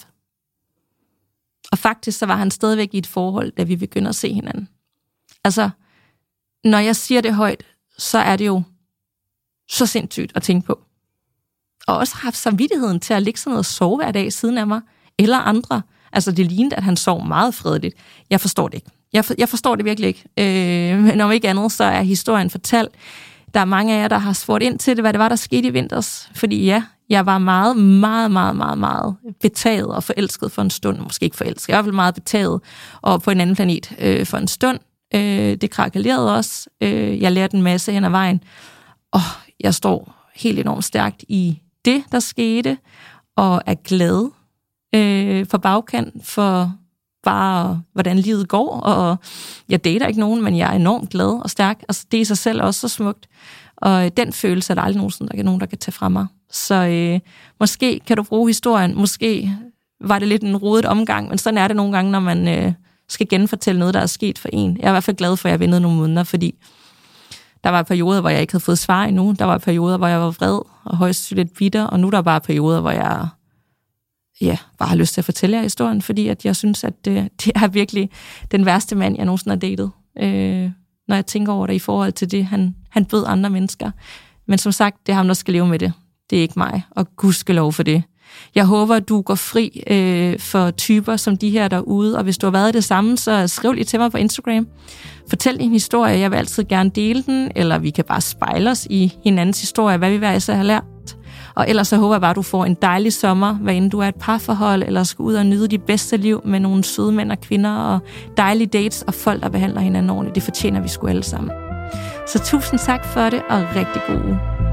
Og faktisk så var han stadigvæk i et forhold, da vi begyndte at se hinanden. Altså, når jeg siger det højt, så er det jo så sindssygt at tænke på. Og også haft samvittigheden til at ligge sådan noget og sove hver dag siden af mig, eller andre. Altså, det lignede, at han sov meget fredeligt. Jeg forstår det ikke. Jeg forstår det virkelig ikke. Men om ikke andet, så er historien fortalt. Der er mange af jer, der har spurgt ind til det, hvad det var, der skete i vinters. Fordi ja, jeg var meget, meget, meget, meget, meget betaget og forelsket for en stund. Måske ikke forelsket, jeg var i hvert fald meget betaget og på en anden planet for en stund. Det krakelerede også. Jeg lærte en masse hen ad vejen. Og jeg står helt enormt stærkt i det, der skete, og er glad for bagkant, for bare hvordan livet går, og jeg dater ikke nogen, men jeg er enormt glad og stærk. Altså, det er i sig selv også så smukt, og den følelse er der aldrig nogen, der kan tage fra mig. Så måske kan du bruge historien, måske var det lidt en rodet omgang, men sådan er det nogle gange, når man skal genfortælle noget, der er sket for en. Jeg er i hvert fald glad for, at jeg ventede nogle måneder, fordi der var perioder, hvor jeg ikke havde fået svar endnu. Der var perioder, hvor jeg var vred og højst lidt bitter, og nu er der bare perioder, hvor jeg bare har lyst til at fortælle jer historien, fordi at jeg synes, at det er virkelig den værste mand, jeg nogensinde har datet, når jeg tænker over det i forhold til det, han bød andre mennesker. Men som sagt, det er ham, der skal leve med det. Det er ikke mig, og gudskelov for det. Jeg håber, at du går fri for typer som de her derude, og hvis du har været det samme, så skriv lige til mig på Instagram. Fortæl din historie, jeg vil altid gerne dele den, eller vi kan bare spejle os i hinandens historie, hvad vi hver især har lært. Og ellers så håber jeg bare, at du får en dejlig sommer, hvad end du er et parforhold, eller skal ud og nyde dit bedste liv med nogle søde mænd og kvinder, og dejlige dates og folk, der behandler hinanden ordentligt. Det fortjener vi sgu alle sammen. Så tusind tak for det, og rigtig god uge.